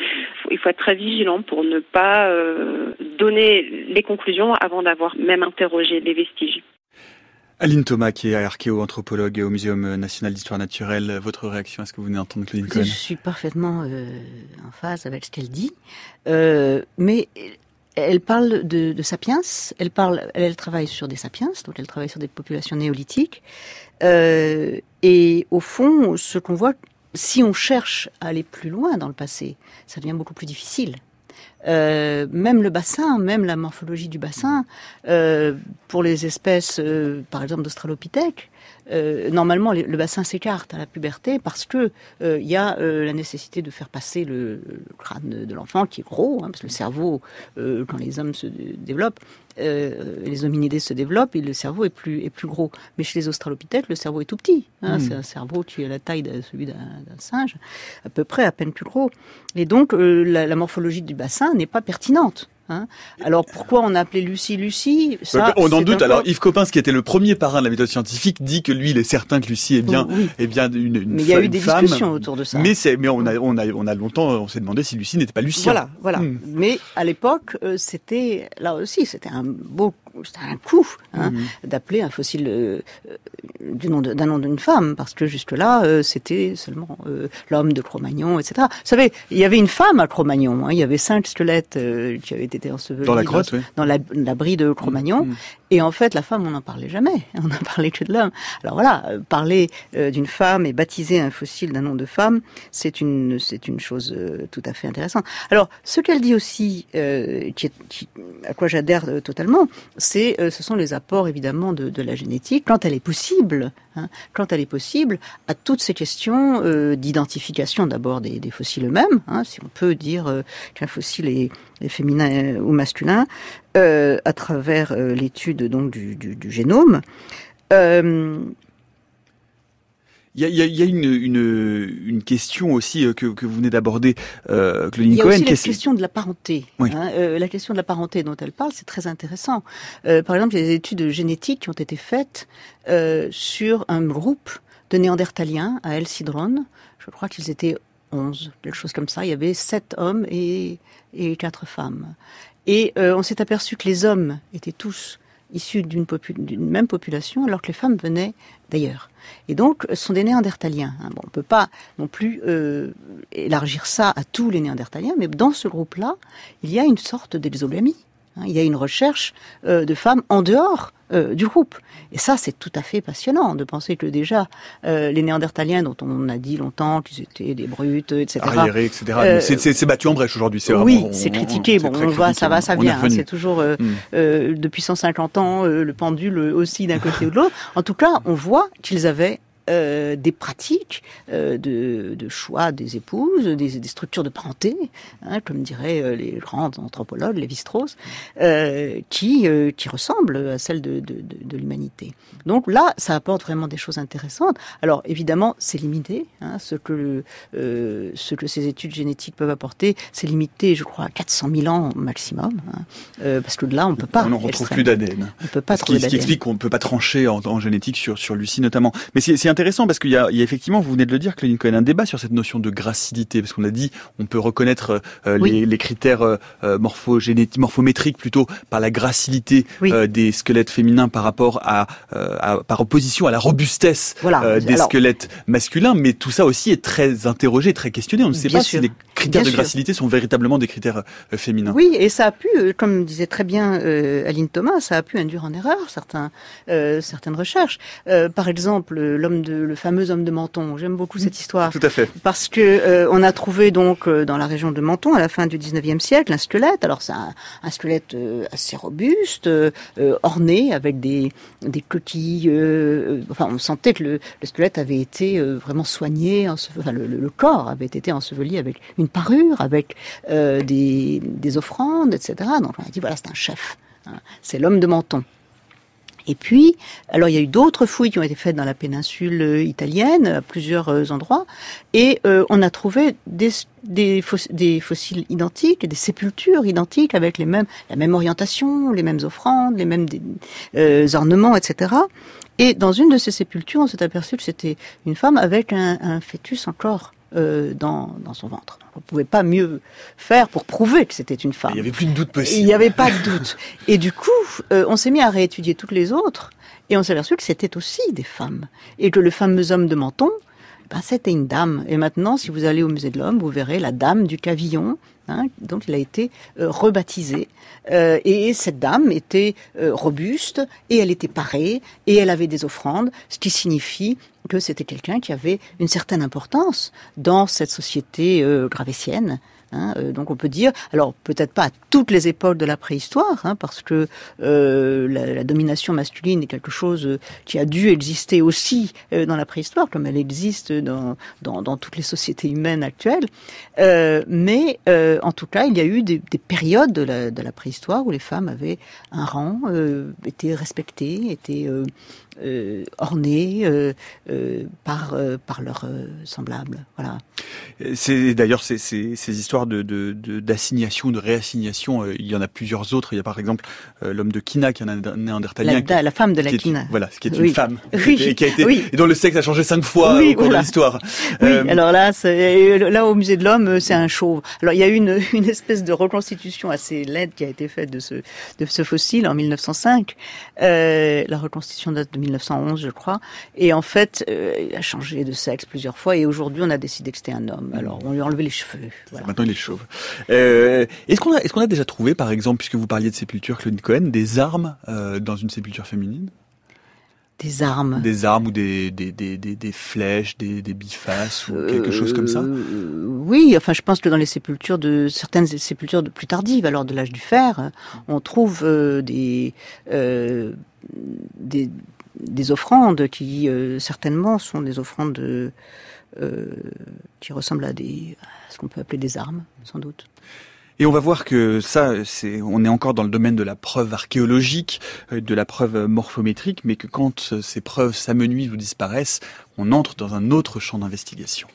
Il faut être très vigilant pour ne pas euh, donner les conclusions avant d'avoir même interrogé les vestiges. Aline Thomas, qui est archéo-anthropologue au Muséum national d'histoire naturelle, votre réaction à ce que vous venez d'entendre, Claudine Cohen? Je suis parfaitement euh, en phase avec ce qu'elle dit, euh, mais elle parle de, de sapiens, elle parle, elle, elle travaille sur des sapiens, donc elle travaille sur des populations néolithiques, euh, et au fond, ce qu'on voit, si on cherche à aller plus loin dans le passé, ça devient beaucoup plus difficile. Euh, même le bassin, même la morphologie du bassin, euh, pour les espèces, euh, par exemple d'Australopithèques, euh, normalement les, le bassin s'écarte à la puberté parce que il euh, y a euh, la nécessité de faire passer le, le crâne de, de l'enfant qui est gros, hein, parce que le cerveau, euh, quand les hommes se développent, euh, les hominidés se développent et le cerveau est plus est plus gros. Mais chez les Australopithèques, le cerveau est tout petit. Hein, mmh. C'est un cerveau qui est la taille de celui d'un, d'un singe, à peu près, à peine plus gros. Et donc euh, la, la morphologie du bassin n'est pas pertinente Hein. Alors pourquoi on a appelé Lucie Lucie? Ça, on en doute. Encore... Alors Yves Coppens, qui était le premier parrain de la méthode scientifique, dit que lui, il est certain que Lucie est bien, oui. est bien une, une mais il y a eu des femme, discussions autour de ça. Mais c'est, mais on a, on a, on a longtemps, on s'est demandé si Lucie n'était pas Lucien. Voilà, voilà. Mmh. Mais à l'époque, euh, c'était là aussi, c'était un beau, c'était un coup hein, mmh. d'appeler un fossile euh, du nom de, d'un nom d'une femme, parce que jusque là, euh, c'était seulement euh, l'homme de Cro-Magnon, et cetera. Vous savez, il y avait une femme à Cro-Magnon. Hein, il y avait cinq squelettes euh, qui avaient été ensevelis dans la grotte, dans, oui. dans la, l'abri de Cro-Magnon. Mmh. Et en fait, la femme, on n'en parlait jamais. On n'en parlait que de l'homme. Alors voilà, euh, parler euh, d'une femme et baptiser un fossile d'un nom de femme, c'est une, c'est une chose euh, tout à fait intéressante. Alors, ce qu'elle dit aussi, euh, qui est, qui, à quoi j'adhère euh, totalement, c'est, euh, ce sont les apports évidemment de, de la génétique, quand elle est possible, hein, quand elle est possible, à toutes ces questions euh, d'identification d'abord des, des fossiles eux-mêmes. Hein, si on peut dire euh, qu'un fossile est, est féminin ou masculin, euh, à travers euh, l'étude donc du, du, du génome. Euh, Il y a, il y a, il y a une, une, une question aussi que, que vous venez d'aborder, euh, Claudine Cohen. Il y a aussi la question de la parenté. Oui. Hein, euh, la question de la parenté dont elle parle, c'est très intéressant. Euh, par exemple, il y a des études génétiques qui ont été faites euh, sur un groupe de Néandertaliens à El Cidrón. Je crois qu'ils étaient onze, quelque chose comme ça. Il y avait sept hommes et, et quatre femmes. Et euh, on s'est aperçu que les hommes étaient tous issus d'une, popu- d'une même population, alors que les femmes venaient d'ailleurs. Et donc, ce sont des Néandertaliens. Hein. Bon, on ne peut pas non plus euh, élargir ça à tous les Néandertaliens, mais dans ce groupe-là, il y a une sorte d'exogamie. Hein. Il y a une recherche euh, de femmes en dehors euh, du groupe. Et ça, c'est tout à fait passionnant de penser que déjà, euh, les Néandertaliens, dont on a dit longtemps qu'ils étaient des brutes, et cetera. Arriérés, et cetera. Euh, c'est, c'est, c'est battu en brèche aujourd'hui. C'est oui, vraiment, c'est on, critiqué. On, bon, c'est on voit, ça va, ça vient. Hein, c'est toujours, euh, mm. euh, depuis cent cinquante ans, euh, le pendule aussi d'un côté ou de l'autre. En tout cas, on voit qu'ils avaient Euh, des pratiques euh, de, de choix des épouses, des, des structures de parenté, hein, comme diraient euh, les grands anthropologues, Lévi-Strauss, euh, qui, euh, qui ressemblent à celles de, de, de, de l'humanité. Donc là, ça apporte vraiment des choses intéressantes. Alors évidemment, c'est limité. Hein, ce, que, euh, ce que ces études génétiques peuvent apporter, c'est limité, je crois, à quatre cent mille ans maximum, hein, euh, parce que de là, on ne peut pas. On n'en retrouve plus d'A D N. On peut pas ce, qui, ce qui explique qu'on ne peut pas trancher en, en génétique sur, sur Lucie notamment. Mais c'est, c'est intéressant parce qu'il y a, il y a effectivement, vous venez de le dire, Claudine Cohen, un débat sur cette notion de gracilité, parce qu'on a dit, on peut reconnaître euh, oui. les, les critères euh, morphogénétiques, morphométriques plutôt par la gracilité oui. euh, des squelettes féminins par rapport à, euh, à par opposition à la robustesse voilà. euh, des Alors, squelettes masculins, mais tout ça aussi est très interrogé, très questionné. On ne sait pas sûr. si les critères Bien de gracilité sûr. sont véritablement des critères euh, féminins. Oui, et ça a pu, euh, comme disait très bien euh, Aline Thomas, ça a pu induire en erreur certains, euh, certaines recherches. Euh, par exemple, l'homme de, le fameux homme de Menton. J'aime beaucoup cette histoire. Tout à fait. Parce que euh, on a trouvé donc euh, dans la région de Menton, à la fin du dix-neuvième siècle, un squelette. Alors c'est un, un squelette euh, assez robuste, euh, orné avec des, des coquilles. Euh, enfin, on sentait que le, le squelette avait été euh, vraiment soigné. Enseveli, enfin, le, le corps avait été enseveli avec une parure, avec euh, des, des offrandes, et cetera. Donc on a dit voilà, c'est un chef. Hein, c'est l'homme de Menton. Et puis, alors il y a eu d'autres fouilles qui ont été faites dans la péninsule italienne, à plusieurs euh, endroits, et euh, on a trouvé des, des, foss- des fossiles identiques, des sépultures identiques avec les mêmes, la même orientation, les mêmes offrandes, les mêmes des, euh, ornements, et cetera. Et dans une de ces sépultures, on s'est aperçu que c'était une femme avec un, un fœtus encore euh, dans, dans son ventre. On ne pouvait pas mieux faire pour prouver que c'était une femme. Il n'y avait plus de doute possible. Il n'y avait pas de doute. Et du coup, euh, on s'est mis à réétudier toutes les autres, et on s'est aperçu que c'était aussi des femmes. Et que le fameux homme de Menton, ben, c'était une dame. Et maintenant, si vous allez au musée de l'homme, vous verrez la dame du Cavillon. Hein, donc il a été euh, rebaptisé. Euh, et cette dame était euh, robuste, et elle était parée, et elle avait des offrandes, ce qui signifie que c'était quelqu'un qui avait une certaine importance dans cette société euh, gravétienne. Hein, euh, donc on peut dire, alors peut-être pas à toutes les époques de la préhistoire, hein, parce que euh, la, la domination masculine est quelque chose qui a dû exister aussi euh, dans la préhistoire, comme elle existe dans, dans, dans toutes les sociétés humaines actuelles. Euh, mais euh, en tout cas, il y a eu des, des périodes de la, de la préhistoire où les femmes avaient un rang, euh, étaient respectées, étaient euh, euh, ornées euh, euh, par euh, par leurs euh, semblables. Voilà. C'est d'ailleurs ces, ces, ces histoires de, de, de d'assignation, de réassignation. Euh, il y en a plusieurs autres. Il y a par exemple euh, l'homme de Kina, qui est un néandertalien, la, la femme de la qui est, Kina. Voilà, qui est oui. une femme, oui. et qui a été oui. et dont le sexe a changé cinq fois oui, au cours voilà. de l'histoire. Oui. Euh, alors là, c'est, là au musée de l'Homme, c'est un chauve. Alors il y a eu une, une espèce de reconstitution assez laide qui a été faite de ce de ce fossile en mille neuf cent cinq. Euh, la reconstitution date de mille neuf cent onze, je crois. Et en fait, euh, il a changé de sexe plusieurs fois. Et aujourd'hui, on a décidé que c'était un homme. Alors on lui a enlevé les cheveux. Voilà. Maintenant, il est chauve. Euh, est-ce qu'on a, est-ce qu'on a déjà trouvé, par exemple, puisque vous parliez de sépulture, Claudine Cohen, des armes euh, dans une sépulture féminine ? Des armes. Des armes ou des, des, des, des, des flèches, des, des bifaces ou quelque euh, chose comme ça ? euh, Oui, enfin je pense que dans les sépultures de certaines sépultures de plus tardives, alors de l'âge du fer, on trouve euh, des, euh, des des offrandes qui euh, certainement sont des offrandes de, euh, qui ressemblent à des à ce qu'on peut appeler des armes, sans doute. Et on va voir que ça, c'est, on est encore dans le domaine de la preuve archéologique, de la preuve morphométrique, mais que quand ces preuves s'amenuisent ou disparaissent, on entre dans un autre champ d'investigation.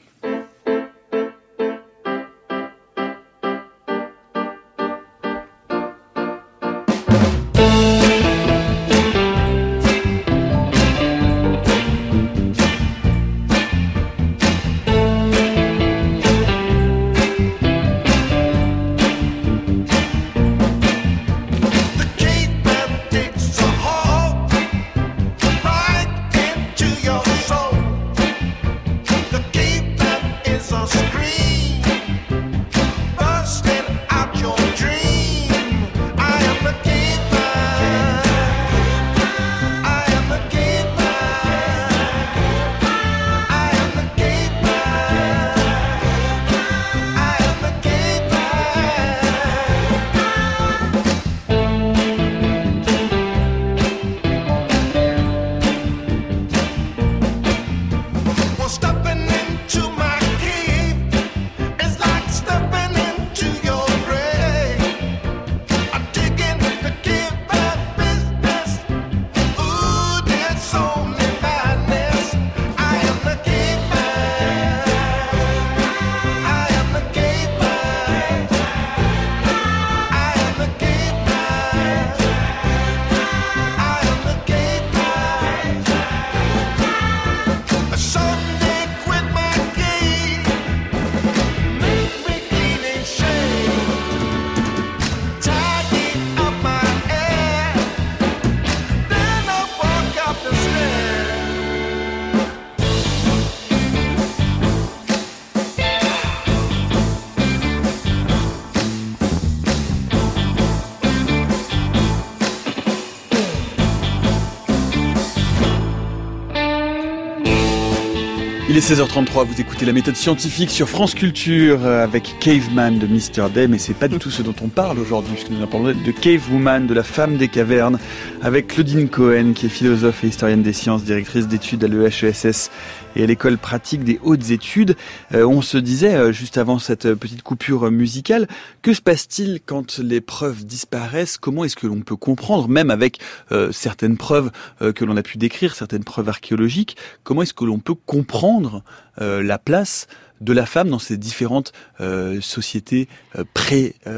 Il est seize heures trente-trois, vous écoutez la méthode scientifique sur France Culture avec Caveman de mister Day, mais c'est pas du tout ce dont on parle aujourd'hui, puisque nous parlons de Cave Woman, de la femme des cavernes, avec Claudine Cohen, qui est philosophe et historienne des sciences, directrice d'études à l'E H E S S et à l'école pratique des hautes études. Euh, on se disait, euh, juste avant cette petite coupure musicale, que se passe-t-il quand les preuves disparaissent ? Comment est-ce que l'on peut comprendre, même avec euh, certaines preuves euh, que l'on a pu décrire, certaines preuves archéologiques, comment est-ce que l'on peut comprendre euh, la place de la femme dans ces différentes euh, sociétés euh, pré-humaines ?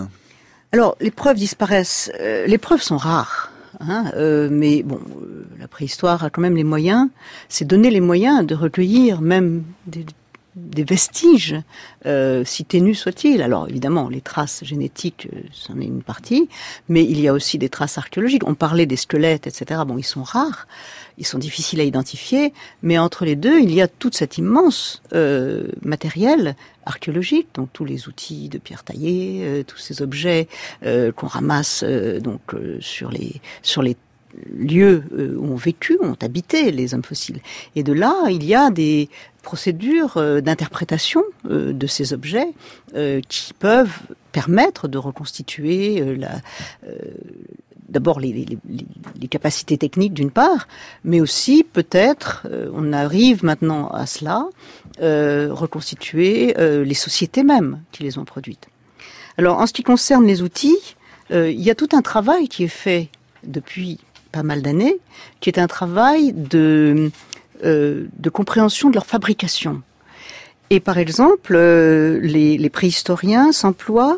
Alors, les preuves disparaissent. Euh, les preuves sont rares. Hein, euh, mais bon, euh, la préhistoire a quand même les moyens, c'est donner les moyens de recueillir même des, des vestiges, euh, si ténus soient-ils. Alors évidemment, les traces génétiques, euh, c'en est une partie, mais il y a aussi des traces archéologiques. On parlait des squelettes, et cetera. Bon, ils sont rares, ils sont difficiles à identifier, mais entre les deux, il y a toute cette immense euh, matériel archéologique, donc tous les outils de pierre taillée, euh, tous ces objets euh, qu'on ramasse euh, donc euh, sur les sur les lieux euh, où ont vécu, ont habité les hommes fossiles. Et de là, il y a des procédures euh, d'interprétation euh, de ces objets euh, qui peuvent permettre de reconstituer euh, la euh, d'abord les, les, les, les capacités techniques d'une part, mais aussi peut-être, euh, on arrive maintenant à cela, euh, reconstituer euh, les sociétés mêmes qui les ont produites. Alors en ce qui concerne les outils, euh, il y a tout un travail qui est fait depuis pas mal d'années, qui est un travail de, euh, de compréhension de leur fabrication. Et par exemple, euh, les, les préhistoriens s'emploient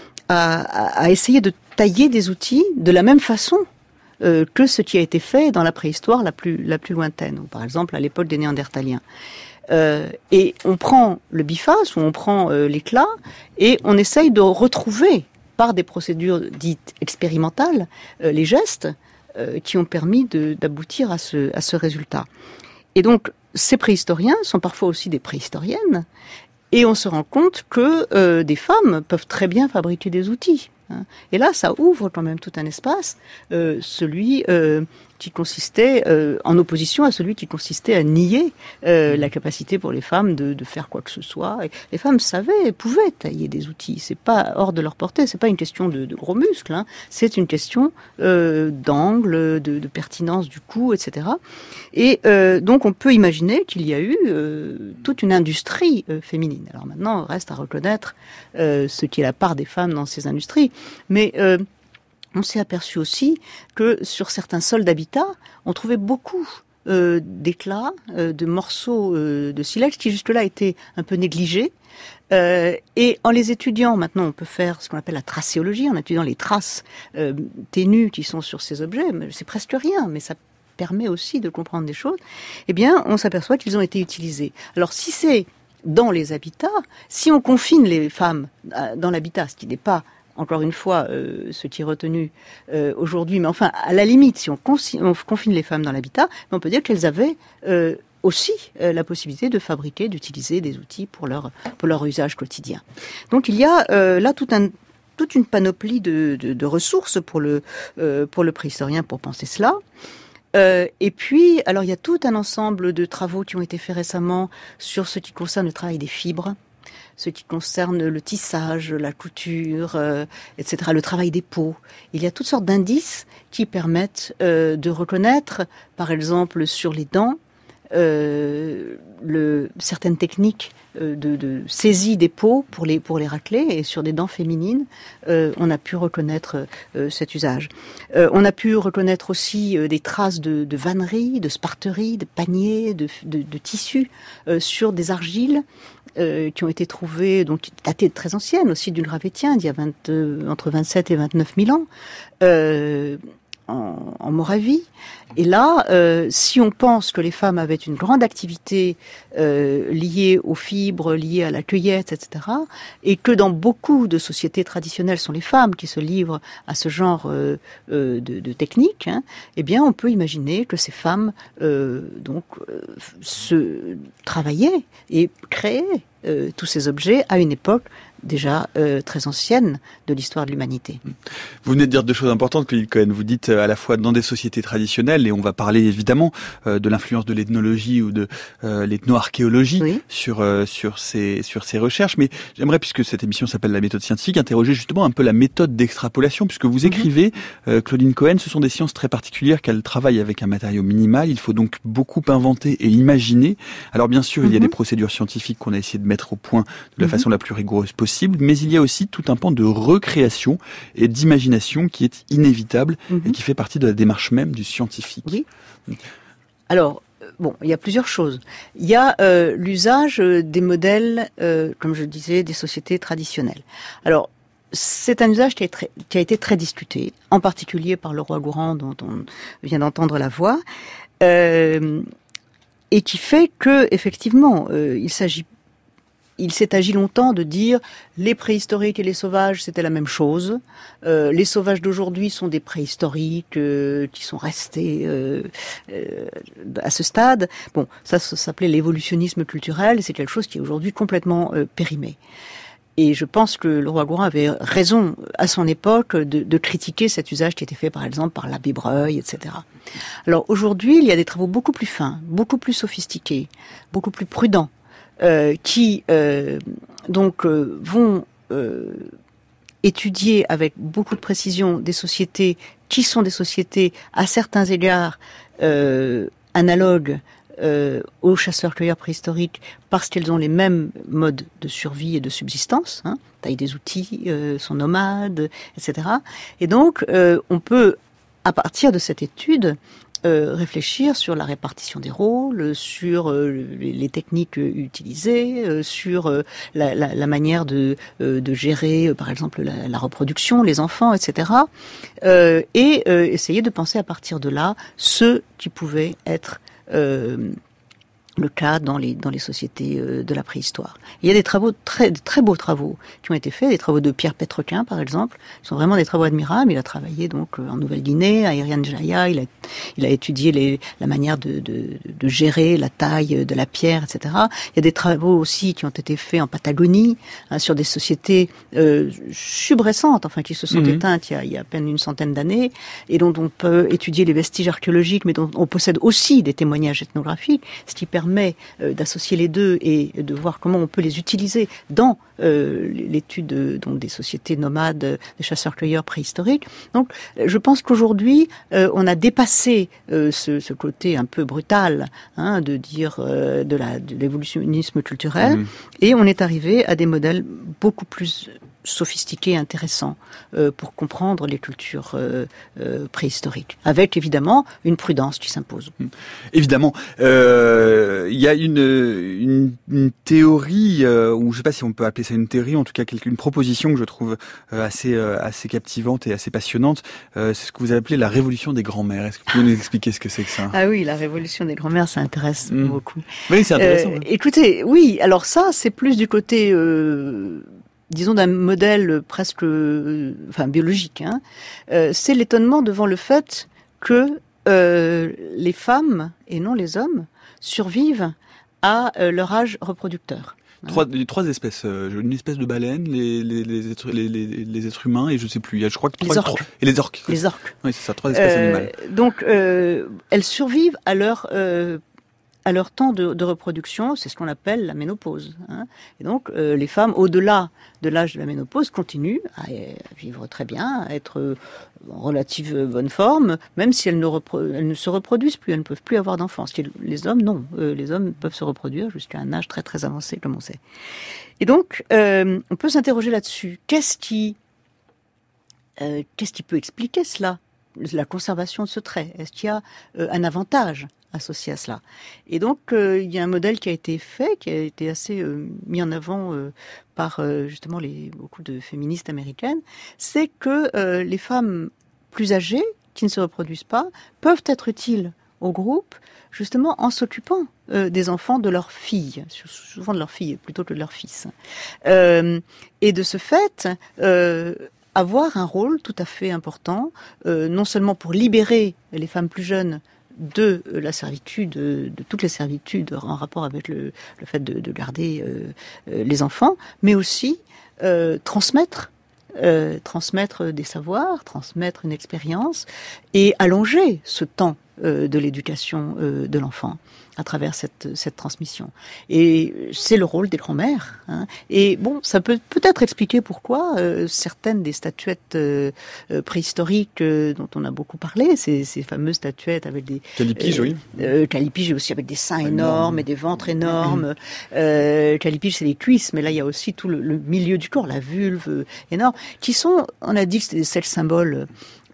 à, à, à essayer de tailler des outils de la même façon euh, que ce qui a été fait dans la préhistoire la plus, la plus lointaine, ou par exemple à l'époque des Néandertaliens. Euh, et on prend le biface, ou on prend euh, l'éclat, et on essaye de retrouver, par des procédures dites expérimentales, euh, les gestes euh, qui ont permis de, d'aboutir à ce, à ce résultat. Et donc, ces préhistoriens sont parfois aussi des préhistoriennes, et on se rend compte que euh, des femmes peuvent très bien fabriquer des outils. Hein. Et là, ça ouvre quand même tout un espace, euh, celui euh, qui consistait euh, en opposition à celui qui consistait à nier euh, la capacité pour les femmes de, de faire quoi que ce soit. Et les femmes savaient, pouvaient tailler des outils. C'est pas hors de leur portée. C'est pas une question de, de gros muscles. Hein. C'est une question euh, d'angle, de, de pertinence du coup, et cetera. Et euh, donc, on peut imaginer qu'il y a eu euh, toute une industrie euh, féminine. Alors maintenant, il reste à reconnaître euh, ce qui est la part des femmes dans ces industries. Mais euh, on s'est aperçu aussi que sur certains sols d'habitat, on trouvait beaucoup euh, d'éclats, euh, de morceaux euh, de silex qui jusque-là étaient un peu négligés. Euh, et en les étudiant, maintenant on peut faire ce qu'on appelle la tracéologie, en étudiant les traces euh, ténues qui sont sur ces objets, c'est presque rien, mais ça permet aussi de comprendre des choses, eh bien on s'aperçoit qu'ils ont été utilisés. Alors si c'est dans les habitats, si on confine les femmes dans l'habitat, ce qui n'est pas encore une fois, euh, ce qui est retenu euh, aujourd'hui, mais enfin, à la limite, si on, consi- on confine les femmes dans l'habitat, on peut dire qu'elles avaient euh, aussi euh, la possibilité de fabriquer, d'utiliser des outils pour leur, pour leur usage quotidien. Donc il y a euh, là tout un, toute une panoplie de, de, de ressources pour le, euh, pour le préhistorien pour penser cela. Euh, et puis, alors il y a tout un ensemble de travaux qui ont été faits récemment sur ce qui concerne le travail des fibres, ce qui concerne le tissage, la couture, euh, et cetera, le travail des peaux. Il y a toutes sortes d'indices qui permettent euh, de reconnaître, par exemple, sur les dents, euh, le, certaines techniques euh, de, de saisie des peaux pour les, pour les racler, et sur des dents féminines, euh, on a pu reconnaître euh, cet usage. Euh, on a pu reconnaître aussi euh, des traces de, de vannerie, de sparterie, de paniers, de, de, de tissus euh, sur des argiles, Euh, qui ont été trouvées, donc datées de très anciennes, aussi du Gravettien, d'il y a vingt, euh, entre vingt-sept et vingt-neuf mille ans, euh, en, en Moravie. Et là, euh, si on pense que les femmes avaient une grande activité euh, liée aux fibres, liée à la cueillette, et cetera, et que dans beaucoup de sociétés traditionnelles, ce sont les femmes qui se livrent à ce genre euh, euh, de, de techniques, hein, eh bien, on peut imaginer que ces femmes euh, donc euh, se travaillaient et créaient euh, tous ces objets à une époque déjà euh, très ancienne de l'histoire de l'humanité. Vous venez de dire deux choses importantes, Claudine Cohen. Vous dites euh, à la fois dans des sociétés traditionnelles, et on va parler évidemment euh, de l'influence de l'ethnologie ou de euh, l'ethno-archéologie oui. sur euh, sur ces sur ces recherches. Mais j'aimerais, puisque cette émission s'appelle La méthode scientifique, interroger justement un peu la méthode d'extrapolation, puisque vous écrivez, mm-hmm. euh, Claudine Cohen, ce sont des sciences très particulières qu'elles travaillent avec un matériau minimal. Il faut donc beaucoup inventer et imaginer. Alors bien sûr, mm-hmm. il y a des procédures scientifiques qu'on a essayé de mettre au point de la mm-hmm. façon la plus rigoureuse possible. Mais il y a aussi tout un pan de recréation et d'imagination qui est inévitable mmh. et qui fait partie de la démarche même du scientifique. Oui. Alors, bon, il y a plusieurs choses. Il y a euh, l'usage des modèles, euh, comme je le disais, des sociétés traditionnelles. Alors, c'est un usage qui a, très, qui a été très discuté, en particulier par le roi Gourand, dont on vient d'entendre la voix, euh, et qui fait que, effectivement, euh, il s'agit Il s'est agi longtemps de dire les préhistoriques et les sauvages, c'était la même chose. Euh, les sauvages d'aujourd'hui sont des préhistoriques euh, qui sont restés euh, euh, à ce stade. Bon, ça, ça s'appelait l'évolutionnisme culturel, c'est quelque chose qui est aujourd'hui complètement euh, périmé. Et je pense que le roi Gourand avait raison à son époque de, de critiquer cet usage qui était fait par exemple par l'abbé Breuil, et cetera. Alors aujourd'hui, il y a des travaux beaucoup plus fins, beaucoup plus sophistiqués, beaucoup plus prudents, Euh, qui euh, donc euh, vont euh, étudier avec beaucoup de précision des sociétés qui sont des sociétés à certains égards euh, analogues euh, aux chasseurs-cueilleurs préhistoriques parce qu'elles ont les mêmes modes de survie et de subsistance, hein, taillent des outils, euh, sont nomades, et cetera. Et donc euh, on peut à partir de cette étude, Euh, réfléchir sur la répartition des rôles, sur euh, les, les techniques euh, utilisées, euh, sur euh, la, la, la manière de, euh, de gérer, euh, par exemple, la, la reproduction, les enfants, et cetera. Euh, et euh, essayer de penser à partir de là ce qui pouvait être euh, le cas dans les dans les sociétés euh, de la préhistoire. Il y a des travaux très très beaux travaux qui ont été faits, des travaux de Pierre Pétrequin par exemple, qui sont vraiment des travaux admirables. Il a travaillé donc en Nouvelle-Guinée, à Irian Jaya, il a il a étudié les, la manière de, de de gérer la taille de la pierre, et cetera. Il y a des travaux aussi qui ont été faits en Patagonie, hein, sur des sociétés euh, subrécentes, enfin qui se sont mmh. éteintes il y a il y a à peine une centaine d'années, et dont on peut étudier les vestiges archéologiques, mais dont on possède aussi des témoignages ethnographiques, ce qui permet permet euh, d'associer les deux et de voir comment on peut les utiliser dans euh, l'étude euh, donc des sociétés nomades, euh, des chasseurs-cueilleurs préhistoriques. Donc, je pense qu'aujourd'hui, euh, on a dépassé euh, ce, ce côté un peu brutal, hein, de dire euh, de, la, de l'évolutionnisme culturel, mmh. et on est arrivé à des modèles beaucoup plus sophistiqués et intéressants euh, pour comprendre les cultures euh, euh, préhistoriques, avec évidemment une prudence qui s'impose. Mmh. Évidemment, il euh, y a une, une, une théorie, euh, ou je ne sais pas si on peut appeler ça une théorie, en tout cas une proposition que je trouve euh, assez, euh, assez captivante et assez passionnante, euh, c'est ce que vous appelez la révolution des grands-mères. Est-ce que vous pouvez nous expliquer ce que c'est que ça ? Ah oui, la révolution des grands-mères, ça intéresse mmh. beaucoup. Oui, c'est intéressant. Euh, ouais. Écoutez, oui, alors ça, c'est plus du côté... Euh, disons d'un modèle presque, euh, enfin biologique, hein, euh, c'est l'étonnement devant le fait que euh, les femmes et non les hommes survivent à euh, leur âge reproducteur. Trois, les trois espèces, euh, une espèce de baleine, les, les, les, êtres, les, les, les êtres humains et je sais plus, il y a, je crois que trois, les orques. Trois, et les orques. Les orques. Oui, c'est ça, trois espèces euh, animales. Donc, euh, elles survivent à leur euh, à leur temps de, de reproduction, c'est ce qu'on appelle la ménopause. Hein. Et donc, euh, les femmes, au-delà de l'âge de la ménopause, continuent à, à vivre très bien, à être en relative bonne forme, même si elles ne, repro- elles ne se reproduisent plus, elles ne peuvent plus avoir d'enfants. Ce qui est, les hommes, non. Euh, les hommes peuvent se reproduire jusqu'à un âge très très avancé, comme on sait. Et donc, euh, on peut s'interroger là-dessus. Qu'est-ce qui, euh, qu'est-ce qui peut expliquer cela ? La conservation de ce trait. Est-ce qu'il y a euh, un avantage associé à cela? Et donc, euh, il y a un modèle qui a été fait, qui a été assez euh, mis en avant euh, par euh, justement les, beaucoup de féministes américaines, c'est que euh, les femmes plus âgées, qui ne se reproduisent pas, peuvent être utiles au groupe, justement en s'occupant euh, des enfants de leurs filles, souvent de leurs filles plutôt que de leurs fils. Euh, et de ce fait... Euh, avoir un rôle tout à fait important, euh, non seulement pour libérer les femmes plus jeunes de la servitude, de, de toutes les servitudes en rapport avec le, le fait de, de garder euh, euh, les enfants, mais aussi euh, transmettre, euh, transmettre des savoirs, transmettre une expérience et allonger ce temps euh, de l'éducation euh, de l'enfant à travers cette, cette transmission. Et c'est le rôle des grands-mères. Hein. Et bon, ça peut peut-être expliquer pourquoi euh, certaines des statuettes euh, préhistoriques euh, dont on a beaucoup parlé, ces, ces fameuses statuettes avec des... Callipyges, euh, oui. Euh, Callipyges aussi avec des seins énormes, énormes et des ventres énormes. Euh, Callipyges, c'est les cuisses, mais là, il y a aussi tout le, le milieu du corps, la vulve euh, énorme, qui sont, on a dit que c'était des seuls symboles...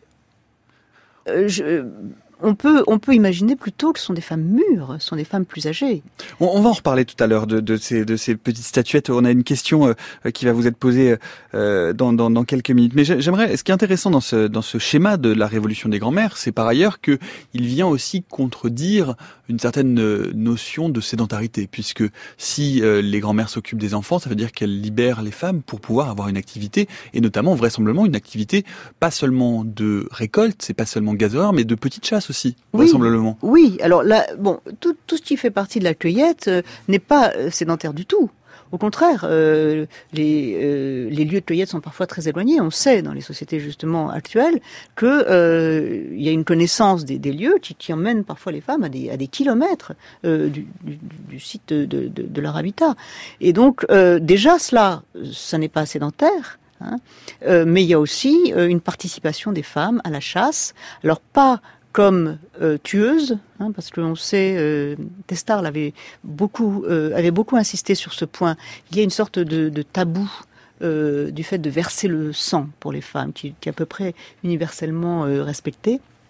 Euh, je, On peut, on peut imaginer plutôt que ce sont des femmes mûres, ce sont des femmes plus âgées. On, on va en reparler tout à l'heure de, de, ces, de ces petites statuettes. On a une question euh, qui va vous être posée euh, dans, dans, dans quelques minutes. Mais j'aimerais, ce qui est intéressant dans ce, dans ce schéma de la révolution des grands-mères, c'est par ailleurs que il vient aussi contredire une certaine notion de sédentarité, puisque si euh, les grands-mères s'occupent des enfants, ça veut dire qu'elles libèrent les femmes pour pouvoir avoir une activité, et notamment vraisemblablement une activité pas seulement de récolte, c'est pas seulement gazeur, mais de petite chasse aussi, oui, vraisemblablement. Oui, alors là, bon, tout, tout ce qui fait partie de la cueillette euh, n'est pas euh, sédentaire du tout. Au contraire, euh, les, euh, les lieux de cueillette sont parfois très éloignés. On sait dans les sociétés justement actuelles que euh, il y a une connaissance des, des lieux qui, qui emmène parfois les femmes à des, à des kilomètres euh, du, du, du site de, de, de leur habitat. Et donc euh, déjà cela, ça n'est pas sédentaire. Hein, euh, mais il y a aussi euh, une participation des femmes à la chasse. Alors pas comme euh, tueuse, hein, parce que l'on sait, euh, Testard avait beaucoup, euh, avait beaucoup insisté sur ce point. Il y a une sorte de, de tabou euh, du fait de verser le sang pour les femmes, qui, qui est à peu près universellement euh, respecté.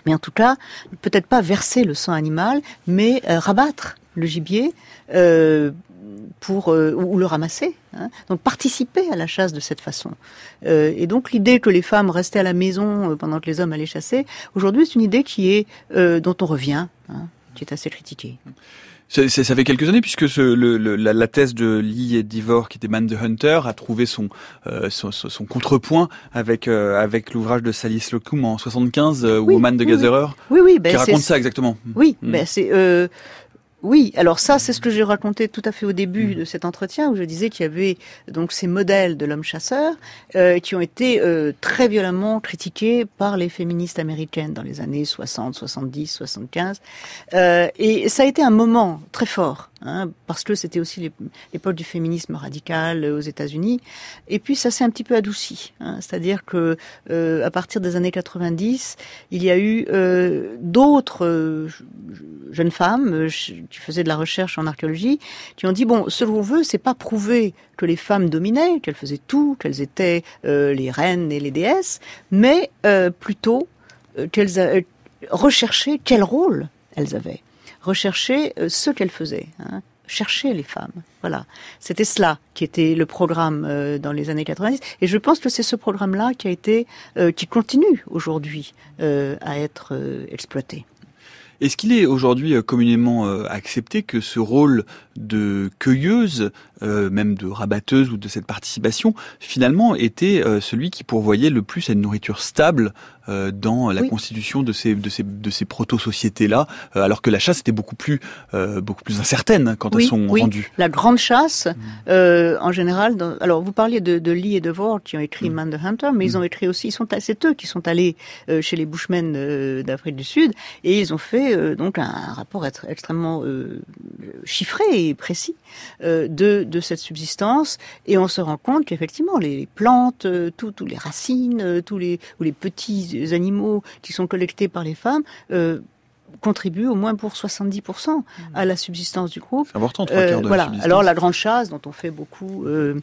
Mais en tout cas, peut-être pas verser le sang animal, mais euh, rabattre le gibier euh, pour euh, ou le ramasser. Hein. Donc participer à la chasse de cette façon. Euh, et donc l'idée que les femmes restaient à la maison euh, pendant que les hommes allaient chasser, aujourd'hui c'est une idée qui est euh, dont on revient, hein, qui est assez critiquée. Ça, ça fait quelques années puisque ce, le, le, la, la thèse de Lee et Divor, qui était Man the Hunter, a trouvé son euh, son, son contrepoint avec euh, avec l'ouvrage de Sally Slocum en soixante-quinze, euh, oui, Woman the oui, Gatherer, oui, oui, ben qui raconte c'est... ça exactement. Oui, mmh. ben c'est euh, oui, alors ça, c'est ce que j'ai raconté tout à fait au début de cet entretien, où je disais qu'il y avait donc ces modèles de l'homme chasseur euh, qui ont été euh, très violemment critiqués par les féministes américaines dans les années soixante, soixante-dix, soixante-quinze. Euh, et ça a été un moment très fort, hein, parce que c'était aussi l'époque du féminisme radical aux États-Unis. Et puis ça s'est un petit peu adouci, hein, c'est-à-dire que euh, à partir des années quatre-vingt-dix, il y a eu euh, d'autres euh, jeunes femmes euh, qui faisaient de la recherche en archéologie, qui ont dit bon, ce qu'on veut, c'est pas prouver que les femmes dominaient, qu'elles faisaient tout, qu'elles étaient euh, les reines et les déesses, mais euh, plutôt euh, qu'elles euh, recherchaient quel rôle elles avaient, rechercher euh, ce qu'elles faisaient, hein, chercher les femmes. Voilà, c'était cela qui était le programme euh, dans les années quatre-vingt-dix, et je pense que c'est ce programme-là qui a été, euh, qui continue aujourd'hui euh, à être euh, exploité. Est-ce qu'il est aujourd'hui communément accepté que ce rôle de cueilleuse, euh, même de rabatteuse ou de cette participation, finalement était euh, celui qui pourvoyait le plus à une nourriture stable euh, dans la oui. constitution de ces de ces de ces proto-sociétés-là, euh, alors que la chasse était beaucoup plus euh, beaucoup plus incertaine quand oui, elles sont oui. rendues. La grande chasse, mmh. euh, en général. Dans, alors vous parliez de, de Lee et de Ward qui ont écrit mmh. Man the Hunter, mais mmh. ils ont écrit aussi. Ils sont c'est eux qui sont allés euh, chez les Bushmen euh, d'Afrique du Sud et ils ont fait euh, donc un, un rapport être, extrêmement euh, chiffré et précis euh, de de cette subsistance, et on se rend compte qu'effectivement les plantes, euh, tout, tous les racines, euh, tous les ou les petits animaux qui sont collectés par les femmes euh, contribuent au moins pour soixante-dix pour cent à la subsistance du groupe. C'est important, trois quarts de euh, voilà. la subsistance. Alors la grande chasse, dont on fait beaucoup euh,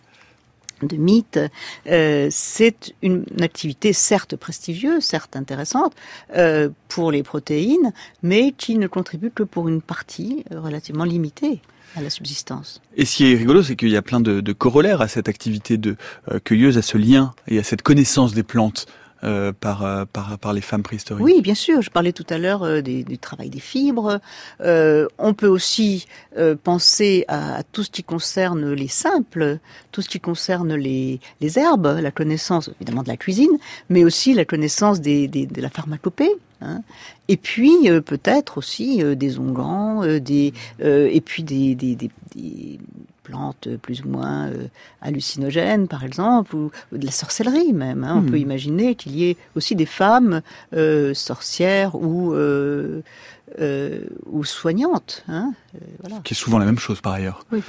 de mythes, euh, c'est une activité certes prestigieuse, certes intéressante euh, pour les protéines, mais qui ne contribue que pour une partie euh, relativement limitée à la subsistance. Et ce qui est rigolo, c'est qu'il y a plein de, de corollaires à cette activité de euh, cueilleuse, à ce lien et à cette connaissance des plantes. Euh, par, euh, par, par les femmes préhistoriques. Oui, bien sûr. Je parlais tout à l'heure euh, des, du travail des fibres. Euh, on peut aussi euh, penser à, à tout ce qui concerne les simples, tout ce qui concerne les, les herbes, la connaissance évidemment de la cuisine, mais aussi la connaissance des, des, de la pharmacopée. Hein. Et puis euh, peut-être aussi euh, des onguents, euh, des, euh, et puis des, des, des, des plantes plus ou moins euh, hallucinogènes, par exemple, ou, ou de la sorcellerie même. Hein. On mmh. peut imaginer qu'il y ait aussi des femmes euh, sorcières ou, euh, euh, ou soignantes. Hein. Euh, voilà. Qui est souvent la même chose par ailleurs. Oui.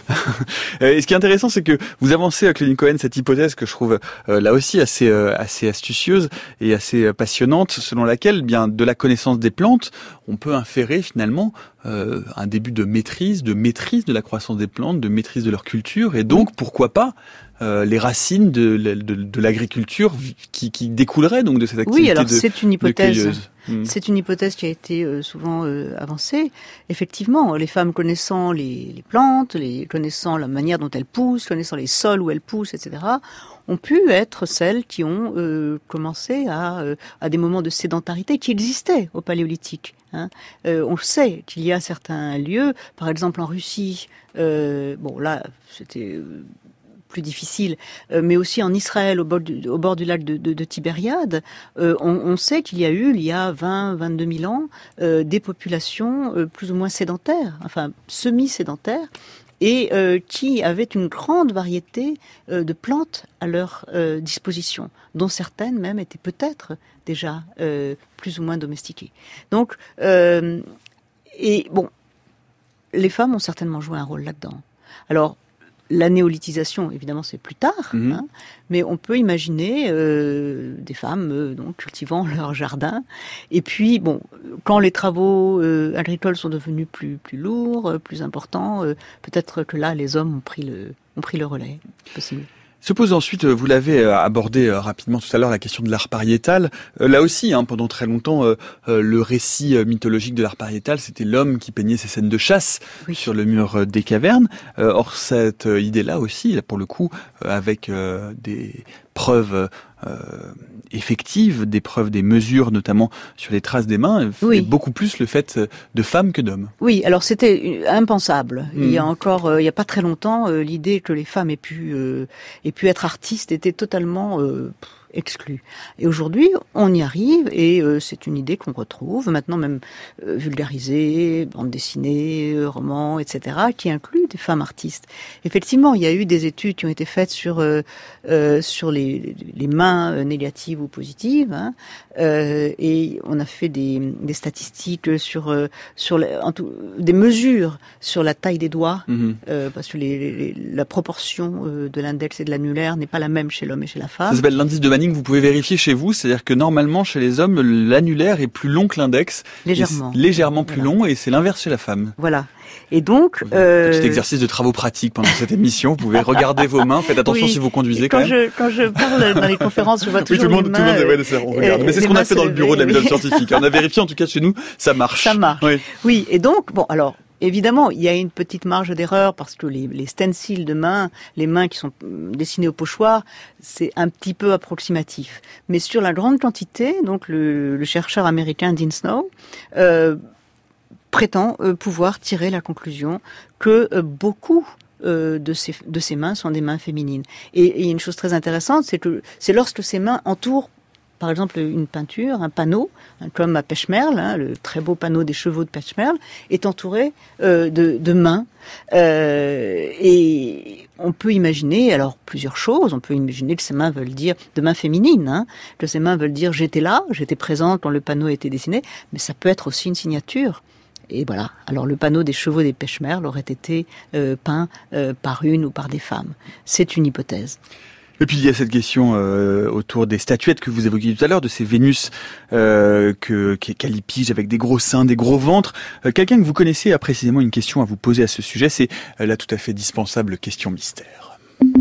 Et ce qui est intéressant, c'est que vous avancez, Claudine Cohen, cette hypothèse que je trouve euh, là aussi assez euh, assez astucieuse et assez passionnante, selon laquelle, bien, de la connaissance des plantes, on peut inférer finalement euh, un début de maîtrise, de maîtrise de la croissance des plantes, de maîtrise de leur culture, et donc pourquoi pas euh, les racines de, de, de l'agriculture qui, qui découleraient donc de cette activité. Oui, alors de, c'est une hypothèse. Mmh. C'est une hypothèse qui a été euh, souvent euh, avancée. Effectivement, les femmes connaissant les, les plantes, les, connaissant la manière dont elles poussent, connaissant les sols où elles poussent, et cetera, ont pu être celles qui ont euh, commencé à, euh, à des moments de sédentarité qui existaient au Paléolithique. Hein. Euh, on sait qu'il y a certains lieux, par exemple en Russie, euh, bon là c'était euh, plus difficile, euh, mais aussi en Israël, au bord du, au bord du lac de, de, de Tibériade, euh, on, on sait qu'il y a eu, il y a vingt, vingt-deux mille ans, euh, des populations euh, plus ou moins sédentaires, enfin semi-sédentaires, et euh, qui avaient une grande variété euh, de plantes à leur euh, disposition, dont certaines même étaient peut-être déjà euh, plus ou moins domestiquées. Donc, euh, et bon, les femmes ont certainement joué un rôle là-dedans. Alors, la néolithisation, évidemment, c'est plus tard, mmh. hein, mais on peut imaginer euh, des femmes euh, donc cultivant leur jardin. Et puis, bon, quand les travaux euh, agricoles sont devenus plus plus lourds, euh, plus importants, euh, peut-être que là, les hommes ont pris le ont pris le relais. C'est possible. Se pose ensuite, vous l'avez abordé rapidement tout à l'heure, la question de l'art pariétal. Là aussi, hein, pendant très longtemps, euh, le récit mythologique de l'art pariétal, c'était l'homme qui peignait ses scènes de chasse oui. sur le mur des cavernes. Euh, or, cette idée-là aussi, pour le coup, avec euh, des preuves euh, effectives, des preuves, des mesures, notamment sur les traces des mains, oui. est beaucoup plus le fait de femmes que d'hommes. Oui, alors c'était impensable. Mmh. Il y a encore, euh, il y a pas très longtemps, euh, l'idée que les femmes aient pu, euh, aient pu être artistes était totalement euh, exclue. Et aujourd'hui, on y arrive et euh, c'est une idée qu'on retrouve maintenant même euh, vulgarisée, bande dessinée, euh, romans, et cetera, qui inclut des femmes artistes. Effectivement, il y a eu des études qui ont été faites sur euh, euh, sur les, les mains négatives ou positives, hein, euh, et on a fait des, des statistiques sur euh, sur les, en tout, des mesures sur la taille des doigts, mmh. euh, parce que les, les, la proportion euh, de l'index et de l'annulaire n'est pas la même chez l'homme et chez la femme. Ça s'appelle l'indice de Manning. Vous pouvez vérifier chez vous, c'est-à-dire que normalement chez les hommes, l'annulaire est plus long que l'index, légèrement, légèrement plus voilà. long, et c'est l'inverse chez la femme. Voilà. Et donc, euh... petit exercice de travaux pratiques pendant cette émission. Vous pouvez regarder vos mains. Faites attention oui. si vous conduisez quand, quand même. Je, quand je parle dans les conférences, je vois toujours oui, tout le monde, les mains. Tout le monde, ouais, on regarde. Mais c'est ce qu'on a fait dans le bureau de la méthode scientifique. On a vérifié, en tout cas chez nous, ça marche. Ça marche. Oui. oui. Et donc, bon, alors. Évidemment, il y a une petite marge d'erreur parce que les, les stencils de mains, les mains qui sont dessinées au pochoir, c'est un petit peu approximatif. Mais sur la grande quantité, donc le, le chercheur américain Dean Snow euh, prétend euh, pouvoir tirer la conclusion que euh, beaucoup euh, de ces de ces mains sont des mains féminines. Et, et une chose très intéressante, c'est que c'est lorsque ces mains entourent par exemple une peinture, un panneau, comme à Pechmerle, hein, le très beau panneau des chevaux de Pechmerle, est entouré euh, de, de mains. Euh, et on peut imaginer, alors plusieurs choses, on peut imaginer que ces mains veulent dire, de mains féminines, hein, que ces mains veulent dire j'étais là, j'étais présente quand le panneau était dessiné, mais ça peut être aussi une signature. Et voilà, alors le panneau des chevaux des Pechmerle aurait été euh, peint euh, par une ou par des femmes. C'est une hypothèse. Et puis il y a cette question euh, autour des statuettes que vous évoquiez tout à l'heure, de ces Vénus euh, que qu'Alipige avec des gros seins, des gros ventres. Euh, quelqu'un que vous connaissez a précisément une question à vous poser à ce sujet, c'est euh, la tout à fait dispensable question mystère.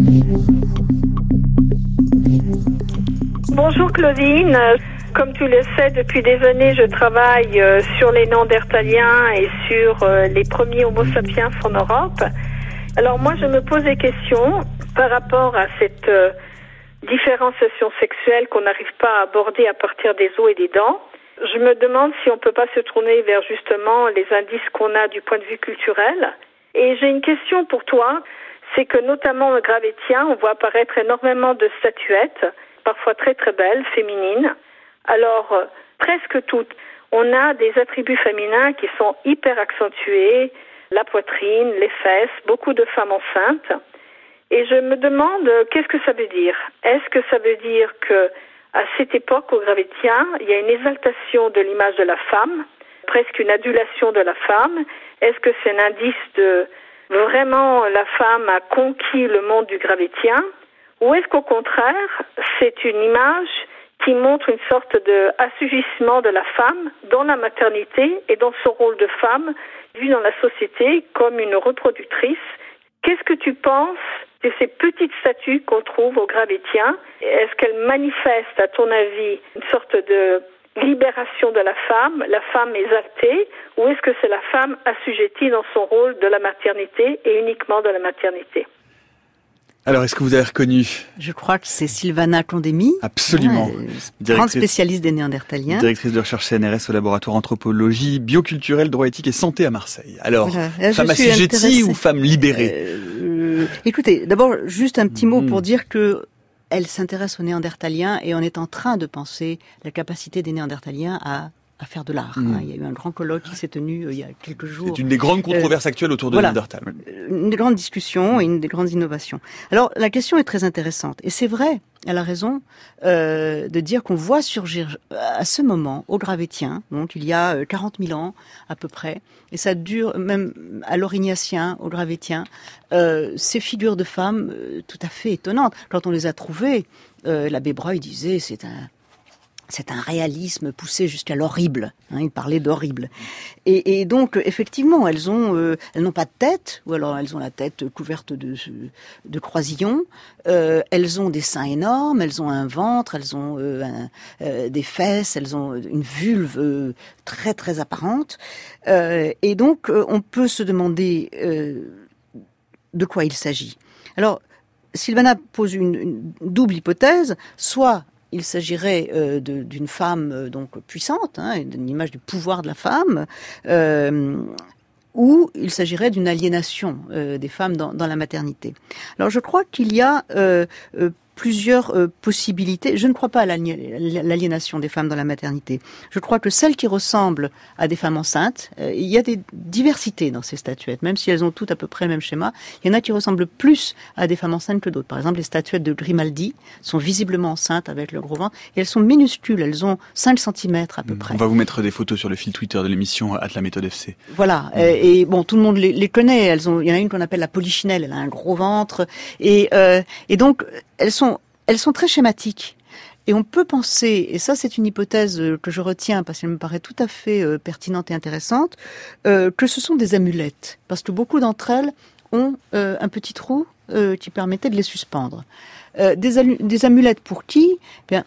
Bonjour Claudine, comme tu le sais, depuis des années je travaille euh, sur les Néandertaliens et sur euh, les premiers Homo sapiens en Europe. Alors moi je me pose des questions par rapport à cette euh, différenciation sexuelle qu'on n'arrive pas à aborder à partir des os et des dents. Je me demande si on ne peut pas se tourner vers justement les indices qu'on a du point de vue culturel. Et j'ai une question pour toi, c'est que notamment au Gravettien, on voit apparaître énormément de statuettes, parfois très très belles, féminines. Alors, euh, presque toutes, on a des attributs féminins qui sont hyper accentués, la poitrine, les fesses, beaucoup de femmes enceintes. Et je me demande, qu'est-ce que ça veut dire? Est-ce que ça veut dire que à cette époque, au Gravettien, il y a une exaltation de l'image de la femme, presque une adulation de la femme? Est-ce que c'est un indice de vraiment la femme a conquis le monde du Gravettien? Ou est-ce qu'au contraire, c'est une image qui montre une sorte d'assujettissement de la femme dans la maternité et dans son rôle de femme, vue dans la société comme une reproductrice? Qu'est-ce que tu penses de ces petites statues qu'on trouve au Gravettien? Est-ce qu'elles manifestent, à ton avis, une sorte de libération de la femme, la femme exaltée, ou est-ce que c'est la femme assujettie dans son rôle de la maternité et uniquement de la maternité? Alors, est-ce que vous avez reconnu? Je crois que c'est Sylvana Condemi. Absolument. Ouais, grande spécialiste des Néandertaliens. Directrice de recherche C N R S au laboratoire anthropologie, bioculturelle, droit éthique et santé à Marseille. Alors, voilà. Femme assujettie ou femme libérée? euh, Écoutez, d'abord, juste un petit mot mmh. pour dire que elle s'intéresse aux Néandertaliens et on est en train de penser la capacité des Néandertaliens à à faire de l'art. Mmh. Hein. Il y a eu un grand colloque qui s'est tenu euh, il y a quelques jours. C'est une des grandes controverses euh, actuelles autour de voilà, Néandertal. Une des grandes discussions et une des grandes innovations. Alors, la question est très intéressante. Et c'est vrai, elle a raison, euh, de dire qu'on voit surgir à ce moment, au Gravettien, donc il y a quarante mille ans à peu près, et ça dure même à l'Aurignacien, au Gravettien, euh, ces figures de femmes euh, tout à fait étonnantes. Quand on les a trouvées, euh, l'abbé Breuil disait, c'est un c'est un réalisme poussé jusqu'à l'horrible. Hein, il parlait d'horrible. Et, et donc, effectivement, elles ont, euh, elles n'ont pas de tête, ou alors elles ont la tête couverte de, de croisillons. Euh, elles ont des seins énormes, elles ont un ventre, elles ont euh, un, euh, des fesses, elles ont une vulve euh, très très apparente. Euh, et donc, euh, on peut se demander euh, de quoi il s'agit. Alors, Silvana pose une, une double hypothèse, soit il s'agirait euh, de, d'une femme euh, donc puissante, hein, d'une image du pouvoir de la femme, euh, ou il s'agirait d'une aliénation euh, des femmes dans, dans la maternité. Alors je crois qu'il y a euh, euh, plusieurs euh, possibilités. Je ne crois pas à l'aliénation des femmes dans la maternité. Je crois que celles qui ressemblent à des femmes enceintes, euh, il y a des diversités dans ces statuettes, même si elles ont toutes à peu près le même schéma. Il y en a qui ressemblent plus à des femmes enceintes que d'autres. Par exemple, les statuettes de Grimaldi sont visiblement enceintes avec le gros ventre, et elles sont minuscules, elles ont cinq centimètres à peu près. On va vous mettre des photos sur le fil Twitter de l'émission at la méthode F C. Voilà, mmh. et, et bon, tout le monde les, les connaît. Elles ont, il y en a une qu'on appelle la polichinelle, elle a un gros ventre, et, euh, et donc elles sont Elles sont très schématiques. Et on peut penser, et ça c'est une hypothèse que je retiens parce qu'elle me paraît tout à fait euh, pertinente et intéressante, euh, que ce sont des amulettes. Parce que beaucoup d'entre elles ont euh, un petit trou euh, qui permettait de les suspendre. Euh, des, alu- des amulettes pour qui ? Eh bien,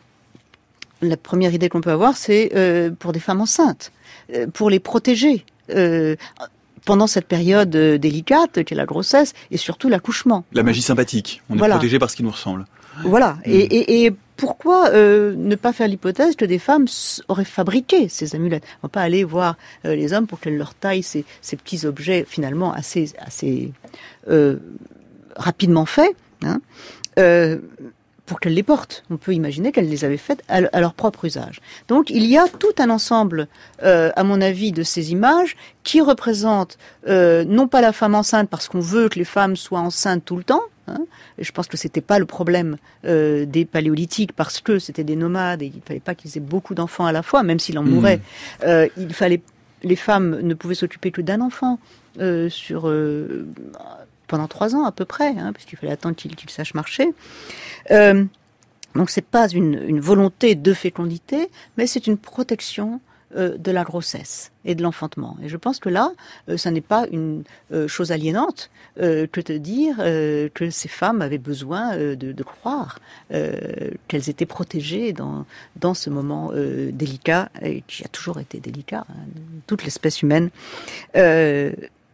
la première idée qu'on peut avoir, c'est euh, pour des femmes enceintes, euh, pour les protéger. Euh, pendant cette période euh, délicate qu'est la grossesse et surtout l'accouchement. La magie sympathique. On voilà. est protégé par ce qui nous ressemble. Voilà. Mmh. Et, et, et pourquoi euh, ne pas faire l'hypothèse que des femmes auraient fabriqué ces amulettes ? On va pas aller voir euh, les hommes pour qu'elles leur taillent ces, ces petits objets finalement assez, assez euh, rapidement faits, hein, euh, pour qu'elles les portent. On peut imaginer qu'elles les avaient faites à, à leur propre usage. Donc il y a tout un ensemble, euh, à mon avis, de ces images qui représentent euh, non pas la femme enceinte parce qu'on veut que les femmes soient enceintes tout le temps. Hein, et je pense que c'était pas le problème euh, des paléolithiques parce que c'était des nomades et il fallait pas qu'ils aient beaucoup d'enfants à la fois, même s'il en mmh. mourait. Euh, il fallait, les femmes ne pouvaient s'occuper que d'un enfant euh, sur euh, pendant trois ans à peu près, hein, parce qu'il fallait attendre qu'il, qu'il sache marcher. Euh, donc c'est pas une, une volonté de fécondité, mais c'est une protection euh, de la grossesse et de l'enfantement. Et je pense que là, euh, ça n'est pas une euh, chose aliénante euh, que de dire euh, que ces femmes avaient besoin euh, de, de croire euh, qu'elles étaient protégées dans, dans ce moment euh, délicat, et qui a toujours été délicat, hein, toute l'espèce humaine, euh,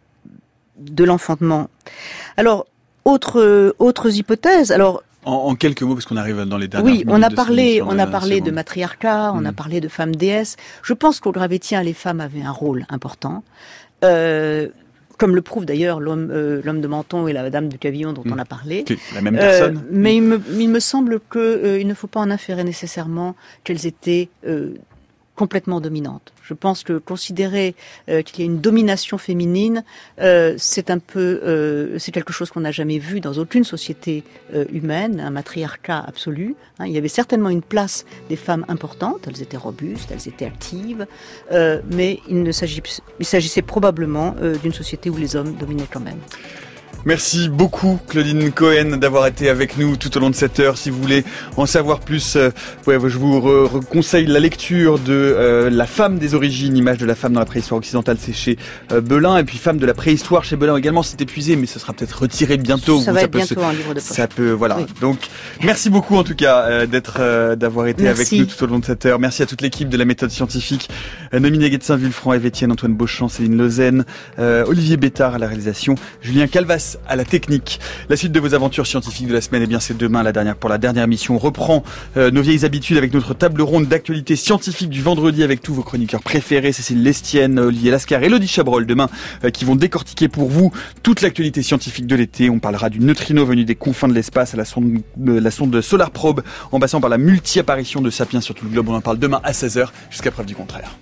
de l'enfantement. Alors, autre, autres hypothèses. Alors, En, en quelques mots, parce qu'on arrive dans les dernières oui, minutes on a de parlé, on on a parlé de matriarcat, on mmh. a parlé de femmes déesses. Je pense qu'au Gravettien, les femmes avaient un rôle important, euh, comme le prouve d'ailleurs l'homme, euh, l'homme de Menton et la dame du Cavillon dont mmh. on a parlé. Okay, la même personne. Euh, mais mmh. il, me, il me semble que euh, il ne faut pas en inférer nécessairement qu'elles étaient euh, complètement dominantes. Je pense que considérer euh, qu'il y a une domination féminine, euh, c'est un peu, euh, c'est quelque chose qu'on n'a jamais vu dans aucune société euh, humaine, un matriarcat absolu. Hein. Il y avait certainement une place des femmes importantes, elles étaient robustes, elles étaient actives, euh, mais il ne s'agit, il s'agissait probablement euh, d'une société où les hommes dominaient quand même. Merci beaucoup Claudine Cohen d'avoir été avec nous tout au long de cette heure. Si vous voulez en savoir plus, euh, ouais, je vous re- re- conseille la lecture de euh, La femme des origines, image de la femme dans la préhistoire occidentale, c'est chez euh, Belin, et puis Femme de la préhistoire chez Belin également. C'est épuisé, mais ce sera peut-être retiré bientôt. Ça Vous, va ça être peut bientôt se... un livre de poche. Ça peut, voilà. Oui. Donc, merci beaucoup en tout cas euh, d'être, euh, d'avoir été merci. avec nous tout au long de cette heure. Merci à toute l'équipe de la méthode scientifique, euh, Nominé Guetsin-Villefranc, Eve Etienne, Antoine Beauchamp, Céline Lausanne, euh, Olivier Bétard à la réalisation, Julien Calvas à la technique. La suite de vos aventures scientifiques de la semaine, eh bien c'est demain la dernière pour la dernière mission. On reprend euh, nos vieilles habitudes avec notre table ronde d'actualité scientifique du vendredi avec tous vos chroniqueurs préférés, Cécile Lestienne, Olivier Lascar, Élodie Chabrol demain, euh, qui vont décortiquer pour vous toute l'actualité scientifique de l'été. On parlera du neutrino venu des confins de l'espace à la sonde, euh, la sonde Solar Probe, en passant par la multi-apparition de Sapiens sur tout le globe. On en parle demain à seize heures, jusqu'à preuve du contraire.